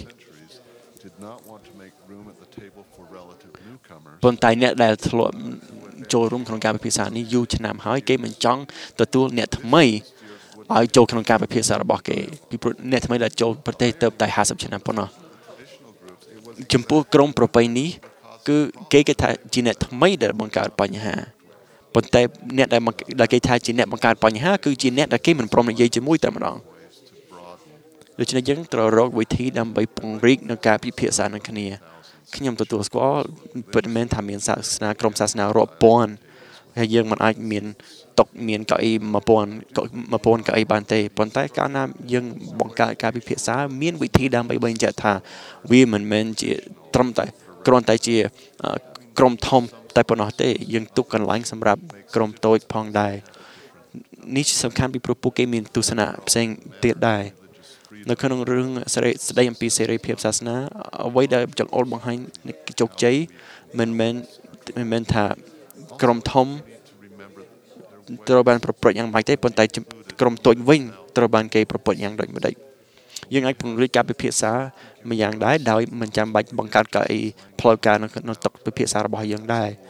ប៉ុន្តែអ្នកដែលធ្លាប់ចូលរួមក្នុងការពិភាក្សានេះយូរឆ្នាំហើយគេមិនចង់ទទួលអ្នកថ្មីឲ្យចូលក្នុងការពិភាក្សារបស់គេពីព្រោះអ្នកថ្មីដែលចូលប្រទេសទៅតែ50ឆ្នាំប៉ុណ្ណោះចំពោះក្រុមប្រពៃនេះគឺគេថាជាអ្នកថ្មីដែលបង្កើតបញ្ហាប៉ុន្តែអ្នកដែលគេថាជាអ្នកបង្កើតបញ្ហាគឺជាអ្នកដែលគេមិនព្រមនិយាយជាមួយតែម្ដងដូច្នេះយើងត្រូវរកវិធីដើម្បីពង្រីកនៅការពិភាក្សានឹងគ្នាខ្ញុំទទួលស្គាល់ពិតមែនថាមានសាសនាក្រុមសាសនារាប់ពាន់ហើយយើងមិនអាចមានកៅអី1000កៅអីបានទេប៉ុន្តែកាលណាយើងបង្កើតការពិភាក្សាមានវិធីដើម្បីបញ្ជាក់ថាវាមិនមែនជាត្រឹមតែគ្រាន់តែជាក្រុមធំតែប៉ុណ្ណោះទេយើងទុកកន្លែងសម្រាប់ក្រុមតូចផងដែរនេះសំខាន់ពីព្រោះពួកគេមានទស្សនៈផ្សេងទៀតដែរនៅក្នុងរឿងស្ដីអំពីសេរីភាពសាសនាអ្វីដែលចង្អុលបង្ហាញជោគជ័យមិនមែនថាក្រុមធំត្រូវបានប្រព្រឹត្តយ៉ាងម៉េចទេប៉ុន្តែក្រុមតូចវិញត្រូវបានគេប្រព្រឹត្តយ៉ាងដូចម្ដេចយើងអាចពង្រីកការពិភាក្សាម្យ៉ាងដែរដោយមិនចាំបាច់បង្កើតកៅអីផ្លូវការនៅតុពិភាក្សារបស់យើងដែរ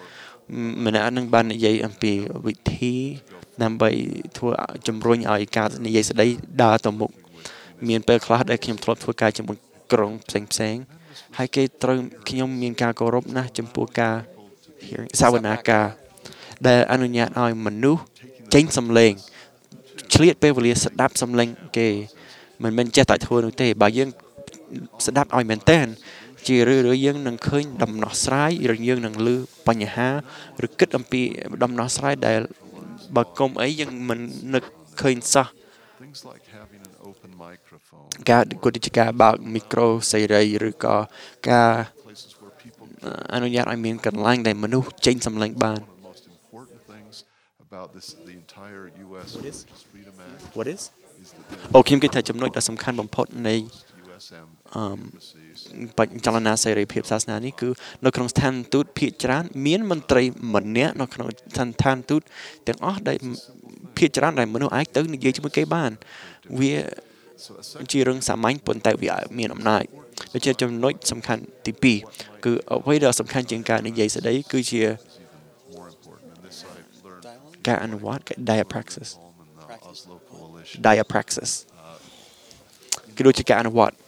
ម្នាក់នឹងបាននិយាយអំពីវិធីដើម្បីធ្វើជំរុញឲ្យការនិយាយស្ដីដើរទៅមុខមានពេលខ្លះដែលខ្ញុំធ្លាប់ធ្វើការជាមួយក្រុងផ្សេងហើយគេត្រូវខ្ញុំមានការគោរពណាស់ចំពោះការសវនាការដែលអនុញ្ញាតឲ្យមនុស្សចេញសំឡេងឆ្លៀតពេលវេលាស្ដាប់សំឡេងគេមិនមែនចេះតែធ្វើនោះទេបើយើងស្ដាប់ឲ្យមែនតើជារឿយៗយើងនឹងឃើញដំណោះស្រាយឬយើងនឹងឮបញ្ហាឬគិតអំពីដំណោះស្រាយដែលបើគុំអីយើងមិននឹកឃើញសោះ Things like having an open microphone, ការគួរតែការបើកមីក្រូសេរីឬក៏ការ places where people អនុញ្ញាតឲ្យមានកន្លែងដែលមនុស្សចេញសំឡេងបាន one of the most important things about the entire US Freedom Act What is is that អូខ្ញុំគិតថាចំណុចដ៏សំខាន់បំផុតនៃ USM embassies បញ្ចលនាសេរីភាពសាសនានេះគឺនៅក្នុងស្ថានទូតភាគច្រើនមានមន្ត្រីម្នាក់នៅក្នុងស្ថានទូតទាំងអស់ដែលភាគច្រើនដែលមនុស្សអាចទៅនិយាយជាមួយគេបានវាជារឿងសាមញ្ញប៉ុន្តែវាមានអំណាចដូច្នេះចំណុចសំខាន់ទី2គឺអ្វីដែលសំខាន់ជាងការនិយាយស្ដីគឺជា more important, and this I've learned ការអនុវត្ត diapraxis from the Oslo Coalition. diapraxis គឺដូចជាការអនុវត្ត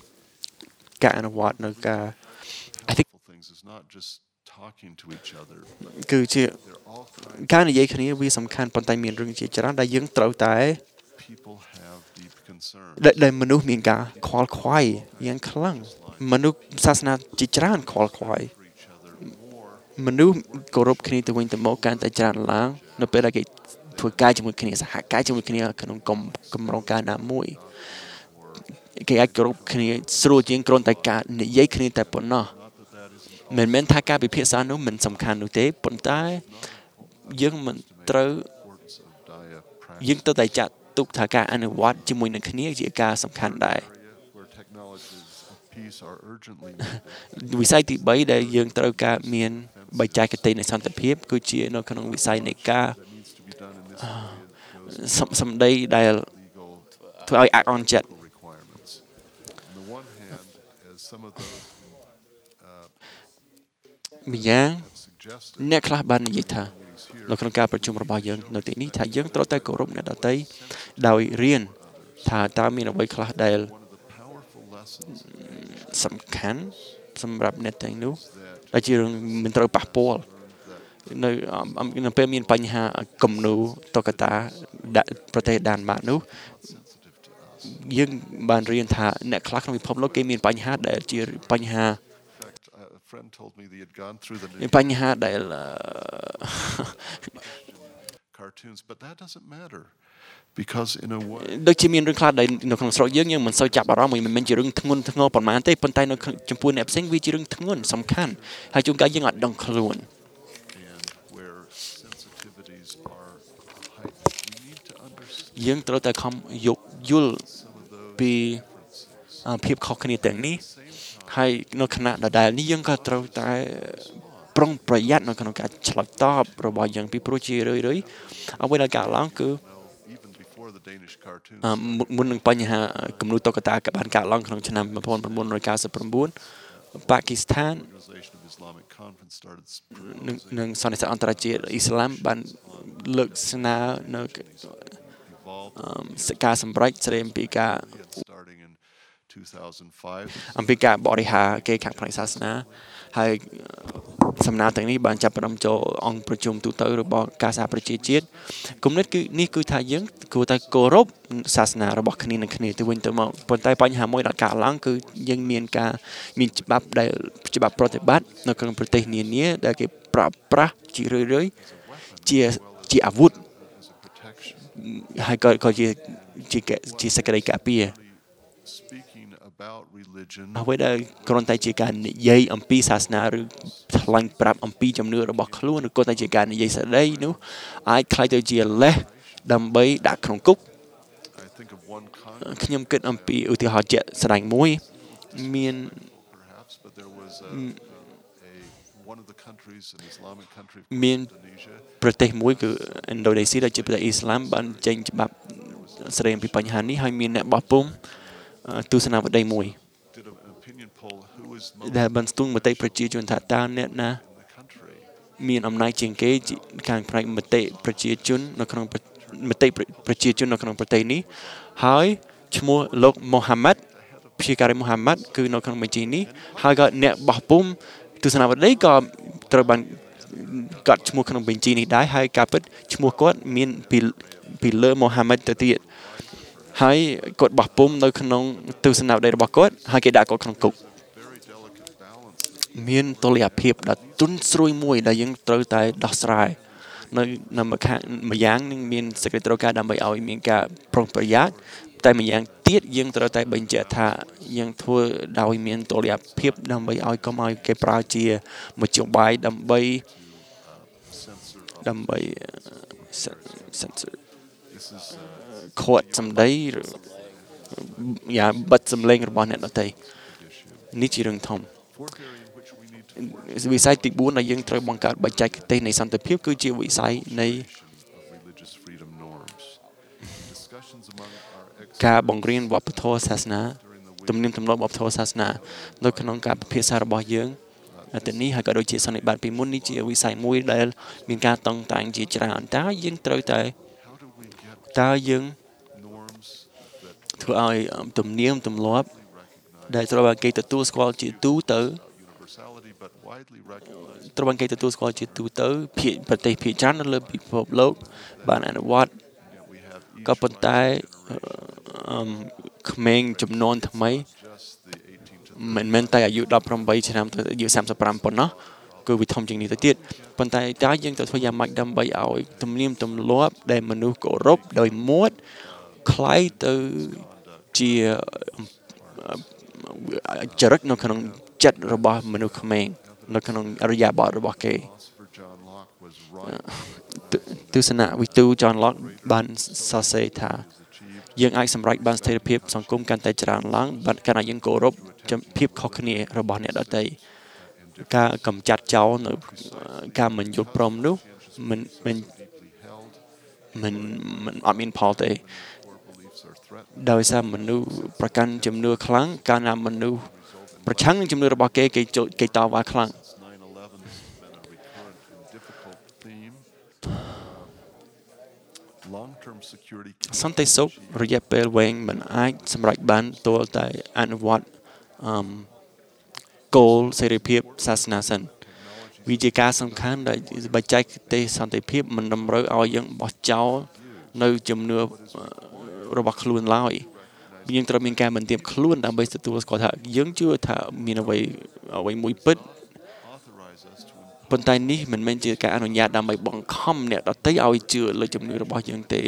នៅការ I think Things is not just talking to each other, but គឺជា they're all trying. ការនិយាយគ្នាវាសំខាន់ប៉ុន្តែមានរឿងជាច្រើនដែលយើងត្រូវតែ People have deep concern. ដែលមនុស្សមានការខ្វល់ខ្វាយយ៉ាងខ្លាំងមនុស្សសាសនាជាច្រើនខ្វល់ខ្វាយ For each other more មនុស្សគោរពគ្នាទៅវិញទៅមកកាន់តែច្រើនឡើងនៅពេលដែលគេធ្វើការជាមួយគ្នាសហការជាមួយគ្នាក្នុងកម្រងការណាមួយគេអាចគោរពគ្នាស្រួលជាងគ្រាន់តែការនិយាយគ្នាតែប៉ុណ្ណោះមិនមែនថាការពិភាក្សានោះមិនសំខាន់នោះទេប៉ុន្តែយើងមិនត្រូវ importance of diaphragm យើងទៅតែចាត់ទុកថាការអនុវត្តជាមួយនឹងគ្នាជាការសំខាន់ដែរ where technologies of peace are urgently needed. វិស័យទី3ដែលយើងត្រូវការមានបច្ចេកទេសនៃសន្តិភាពគឺជានៅក្នុងវិស័យនៃការ That needs to be done in this area goes សម្ដីដែល legal ធ្វើឲ្យអាក់អន់ចិត្ត requirements. On the one hand, as some of those ម្យ៉ាង have suggested, អ្នកខ្លះបាននិយាយថានៅក្នុងការប្រជុំរបស់យើងនៅទីនេះថាយើងត្រូវតែគោរពអ្នកដទៃដោយរៀនថាតើមានអ្វីខ្លះដែល one of the powerful lessons សំខាន់សម្រាប់អ្នកទាំងនោះដែលជារឿងមិនត្រូវប៉ះពាល់នៅពេលមានបញ្ហាគំនូតុក្កតាប្រទេសដានម៉ាកនោះយើងបានរៀនថាអ្នកខ្លះក្នុងពិភពលោកគេមានបញ្ហាដែលជាបញ្ហា a friend told me they had gone through the បញ្ហាដែល cartoons, but that doesn't matter because in a way ដូចជាមានរឿងខ្លះដែលនៅក្នុងស្រុកយើងមិនសូវចាប់អារម្មណ៍មិនមែនជារឿងធ្ងន់ធ្ងរប៉ុន្មានទេប៉ុន្តែនៅចំពោះអ្នកផ្សេងវាជារឿងធ្ងន់សំខាន់ហើយជួនកាលយើងអត់ដឹងខ្លួន and where sensitivities are heightened, we need to understand យើងត្រូវតែខំយោគយល់ some of those ពីភាពខុសគ្នាទាំងនេះហើយនៅខណៈដដែលនេះយើងក៏ត្រូវតែប្រុងប្រយ័ត្ននៅក្នុងការឆ្លើយតបរបស់យើងពីព្រោះជារឿយៗអ្វីដែលកើតឡើងគឺ even before the Danish cartoons. មុននឹងបញ្ហាគំនូតុក្កតាក៏បានកើតឡើងក្នុងឆ្នាំ1999ប៉ាគីស្ថាន Organization of Islamic Conference started និងសន្និសីទអន្តរជាតិអ៊ីស្លាមបានលើកស្នើនៅ evolved ការសម្រេចស្ដីអំពីការ starting in 2005. អំពីការបរិហារគេខាងផ្នែកសាសនាហើយសំណើទាំងនេះបានចាប់ផ្ដើមចូលអង្គប្រជុំទូទៅរបស់ការសហប្រជាជាតិគំនិតគឺនេះគឺថាយើងគួរតែគោរពសាសនារបស់គ្នានឹងគ្នាទៅវិញទៅមកប៉ុន្តែបញ្ហាមួយដែលកើតឡើងគឺយើងមានច្បាប់ដែលច្បាប់ប្រតិបត្តិនៅក្នុងប្រទេសនានាដែលគេប្រើប្រាស់ជារឿយៗជាអាវុធ ហើយក៏ជាសេចក្តីការពារ Speaking about religion អ្វីដែលគ្រាន់តែជាការនិយាយអំពីសាសនាឬថ្លែងប្រាប់អំពីជំនឿរបស់ខ្លួនឬក៏តែជាការនិយាយស្ដីនោះអាចក្លាយទៅជាលេសដើម្បីដាក់ក្នុងគុក I think of one concept ខ្ញុំគិតអំពីឧទាហរណ៍ជាក់ស្ដែងមួយមាន perhaps, but there was one of the countries, an Islamic country, មាន Indonesia, ប្រទេសមួយគឺឥណ្ឌូនេស៊ីដែលជាប្រទេសអ៊ីស្លាមបានចេញច្បាប់ស្ដីអំពីបញ្ហានេះហើយមានអ្នកបោះពុម្ពទស្សនវិស័យមួយ did an opinion poll who is most ដែលបានស្ទង់មតិប្រជាជនថាតើអ្នកណា in the country. មានអំណាចជាងគេខាងផ្នែកមតិប្រជាជននៅក្នុងមតិប្រជាជននៅក្នុងប្រទេសនេះហើយឈ្មោះលោកមូហាម៉ាត់ព្យាការីមូហាម៉ាត់គឺនៅក្នុងបញ្ជីនេះហើយក៏អ្នកបោះពុម្ពទស្សនវិស័យក៏ត្រូវបានកត់ឈ្មោះក្នុងបញ្ជីនេះដែរហើយការពិតឈ្មោះគាត់មានពីលើមូហាម៉ាត់ទៅទៀតហើយគាត់បោះពុម្ពនៅក្នុងទស្សនវិស័យរបស់គាត់ហើយគេដាក់គាត់ក្នុងគុកមានតុល្យភាពដ៏ទន់ស្រួយមួយដែលយើងត្រូវតែដោះស្រាយនៅម្យ៉ាងនឹងមានសេចក្តីត្រូវការដើម្បីឲ្យមានការប្រុងប្រយ័ត្នតែម្យ៉ាងទៀតយើងត្រូវតែបញ្ជាក់ថាយើងធ្វើដោយមានតុល្យភាពដើម្បីឲ្យកុំឲ្យគេប្រើជាមធ្យោបាយដើម្បី censor ខត់សម្ដីយ៉ាងបិទសម្លេងរបស់អ្នកដទៃនេះជារឿងធំវិស័យទី4ដែលយើងត្រូវបង្កើតបច្ចេកទេសនៃសន្តិភាពគឺជាវិស័យនៃការបង្រៀនវប្បធម៌សាសនាទំនៀមទម្លាប់វប្បធម៌សាសនានៅក្នុងការពិភាក្សារបស់យើងតែនេះហើយក៏ដូចជាសន្និបាតពីមុននេះជាវិស័យមួយដែលមានការតឹងតែងជាច្រើនតើយើងត្រូវតែយើងធ្វើឲ្យទំនៀមទម្លាប់ដែលត្រូវបានគេទទួលស្គាល់ជាទូទៅប្រទេសភាគច្រើននៅលើពិភពលោកបានអនុវត្តក៏ប៉ុន្តែក្មេងចំនួនថ្មីមិនមែនតែអាយុ18ឆ្នាំទៅអាយុ35ប៉ុណ្ណោះគឺវាធំជាងនេះទៅទៀតប៉ុន្តែតើយើងត្រូវធ្វើយ៉ាងម៉េចដើម្បីឲ្យទំនៀមទម្លាប់ដែលមនុស្សគោរពដោយមាត់คล้ายទៅជាចរិតនៅក្នុងចិត្តរបស់មនុស្សក្មេងនៅក្នុងអរិយាបថរបស់គេទស្សនវិទូ John Locke បានសរសេរថាយើងអាចសម្រេចបានស្ថិរភាពសង្គមកាន់តែច្រើនឡើងបើកាលណាយើងគោរពភាពខុសគ្នារបស់អ្នកដទៃការកម្ចាត់ចោលនៅការមិនយល់ព្រមនោះមិនអត់មានផលទេដោយសារមនុស្សប្រកាន់ជំនឿខ្លាំងកាលណាមនុស្សប្រឆាំងនឹងជំនឿរបស់គេតវ៉ាខ្លាំងសន្តិសុខរយៈពេលវែងមិនអាចសម្រេចបានទាល់តែអនុវត្តគោលសេរីភាពសាសនាសិនវាជាការសំខាន់ដែលបច្ចេកទេសសន្តិភាពមិនតម្រូវឲ្យយើងបោះចោលនៅជំនឿរបស់ខ្លួនឡើយយើងត្រូវមានការបន្ទាបខ្លួនដើម្បីទទួលស្គាល់ថាយើងជឿថាមានអ្វីមួយពិតប៉ុន្តែនេះមិនមែនជាការអនុញ្ញាតដើម្បីបង្ខំអ្នកដទៃឲ្យជឿលើជំនឿរបស់យើងទេ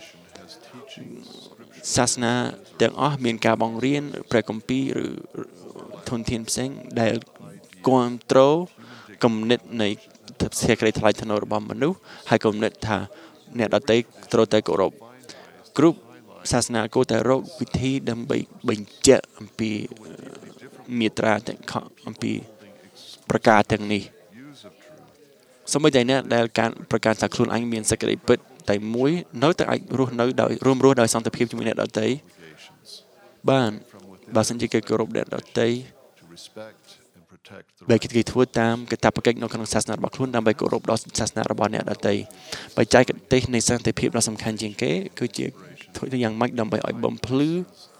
សាសនាទាំងអស់មានការបង្រៀនព្រះគម្ពីរឬធនធានផ្សេងដែលគ្រប់គ្រងគំនិតនៃសេចក្តីថ្លៃថ្នូររបស់មនុស្សហើយគំនិតថាអ្នកដទៃត្រូវតែគោរពគ្រប់សាសនាគួរតែរកវិធីដើម្បីបញ្ជាក់អំពីមាត្រាទាំងអំពីប្រការទាំងនេះសូម្បីតែអ្នកដែលការប្រកាសថាខ្លួនឯងមានសេចក្តីពិតតែមួយនៅតែអាចរស់នៅដោយរួមរស់ដោយសន្តិភាពជាមួយអ្នកដទៃបានបើសិនជាគេគោរពអ្នកដទៃដែលគេធ្វើតាមកាតព្វកិច្ចនៅក្នុងសាសនារបស់ខ្លួនដើម្បីគោរពដល់សាសនារបស់អ្នកដទៃបច្ចេកទេសនៃសន្តិភាពដ៏សំខាន់ជាងគេគឺជាធ្វើយ៉ាងម៉េចដើម្បីឲ្យបំភ្លឺ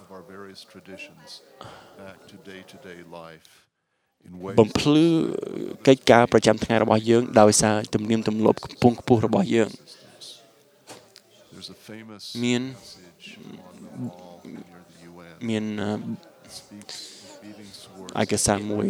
កិច្ចការប្រចាំថ្ងៃរបស់យើងដោយសារទំនៀមទម្លាប់ខ្ពង់ខ្ពស់របស់យើងមានឯកសារមួយ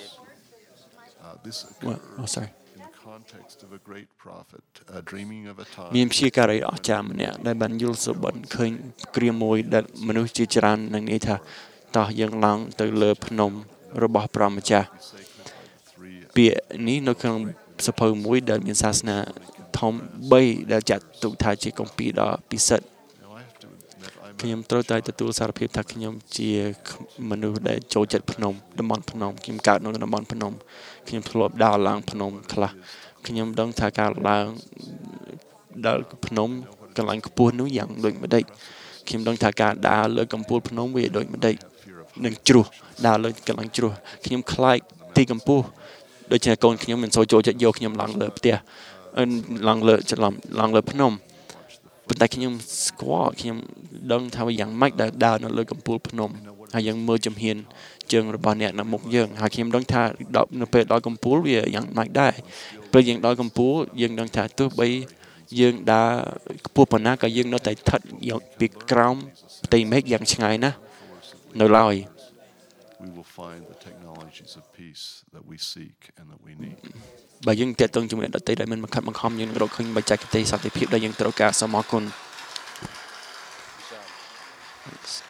មានព្យាការីអស្ចារ្យម្នាក់ដែលបានយល់សុបិនឃើញគ្រាមួយដែលមនុស្សជាច្រើននឹងនិយាយថាតោះយើងឡើងទៅលើភ្នំរបស់ព្រះម្ចាស់ពាក្យនេះនៅក្នុងសភៅមួយដែលមានសាសនាធំ3ដែលចាត់ទុកថាជាគម្ពីរដ៏ពិសិដ្ឋខ្ញុំត្រូវតែទទួលសារភាពថាខ្ញុំជាមនុស្សដែលចូលចិត្តភ្នំតំបន់ភ្នំខ្ញុំកើតនៅតំបន់ភ្នំខ្ញុំធ្លាប់ដើរឡើងភ្នំខ្លះខ្ញុំដឹងថាការឡើងដល់ភ្នំកន្លែងខ្ពស់នោះយ៉ាងដូចម្ដេចខ្ញុំដឹងថាការដើរលើកំពូលភ្នំវាដូចម្ដេចនឹងជ្រោះដើរលើកន្លែងជ្រោះខ្ញុំខ្លាចទីកម្ពស់ដូចជាកូនខ្ញុំមិនសូវចូលចិត្តយកខ្ញុំឡើងលើផ្ទះឡើងលើច្រឡំឡើងលើភ្នំប៉ុន្តែខ្ញុំស្គាល់ខ្ញុំដឹងថាយ៉ាងម៉េចដែលដើរនៅលើកំពូលភ្នំហើយយើងមើលជំហានជើងរបស់អ្នកនៅមុខយើងហើយខ្ញុំដឹងថានៅពេលដល់កំពូលវាយ៉ាងម៉េចដែរពេលយើងដល់កំពូលយើងដឹងថាទោះបីយើងដើរខ្ពស់ប៉ុណ្ណាក៏យើងនៅតែស្ថិតពីក្រោមផ្ទៃមេឃយ៉ាងឆ្ងាយណាស់នៅឡើយ we will find the technologies of peace that we seek and that we need. បើយើងតេតឹងជាមួយអ្នកដទៃដែលមិនបង្ខិតបង្ខំយើងរកឃើញបច្ចេកទេសសន្តិភាពដែលយើងត្រូវការសូមអរគុណ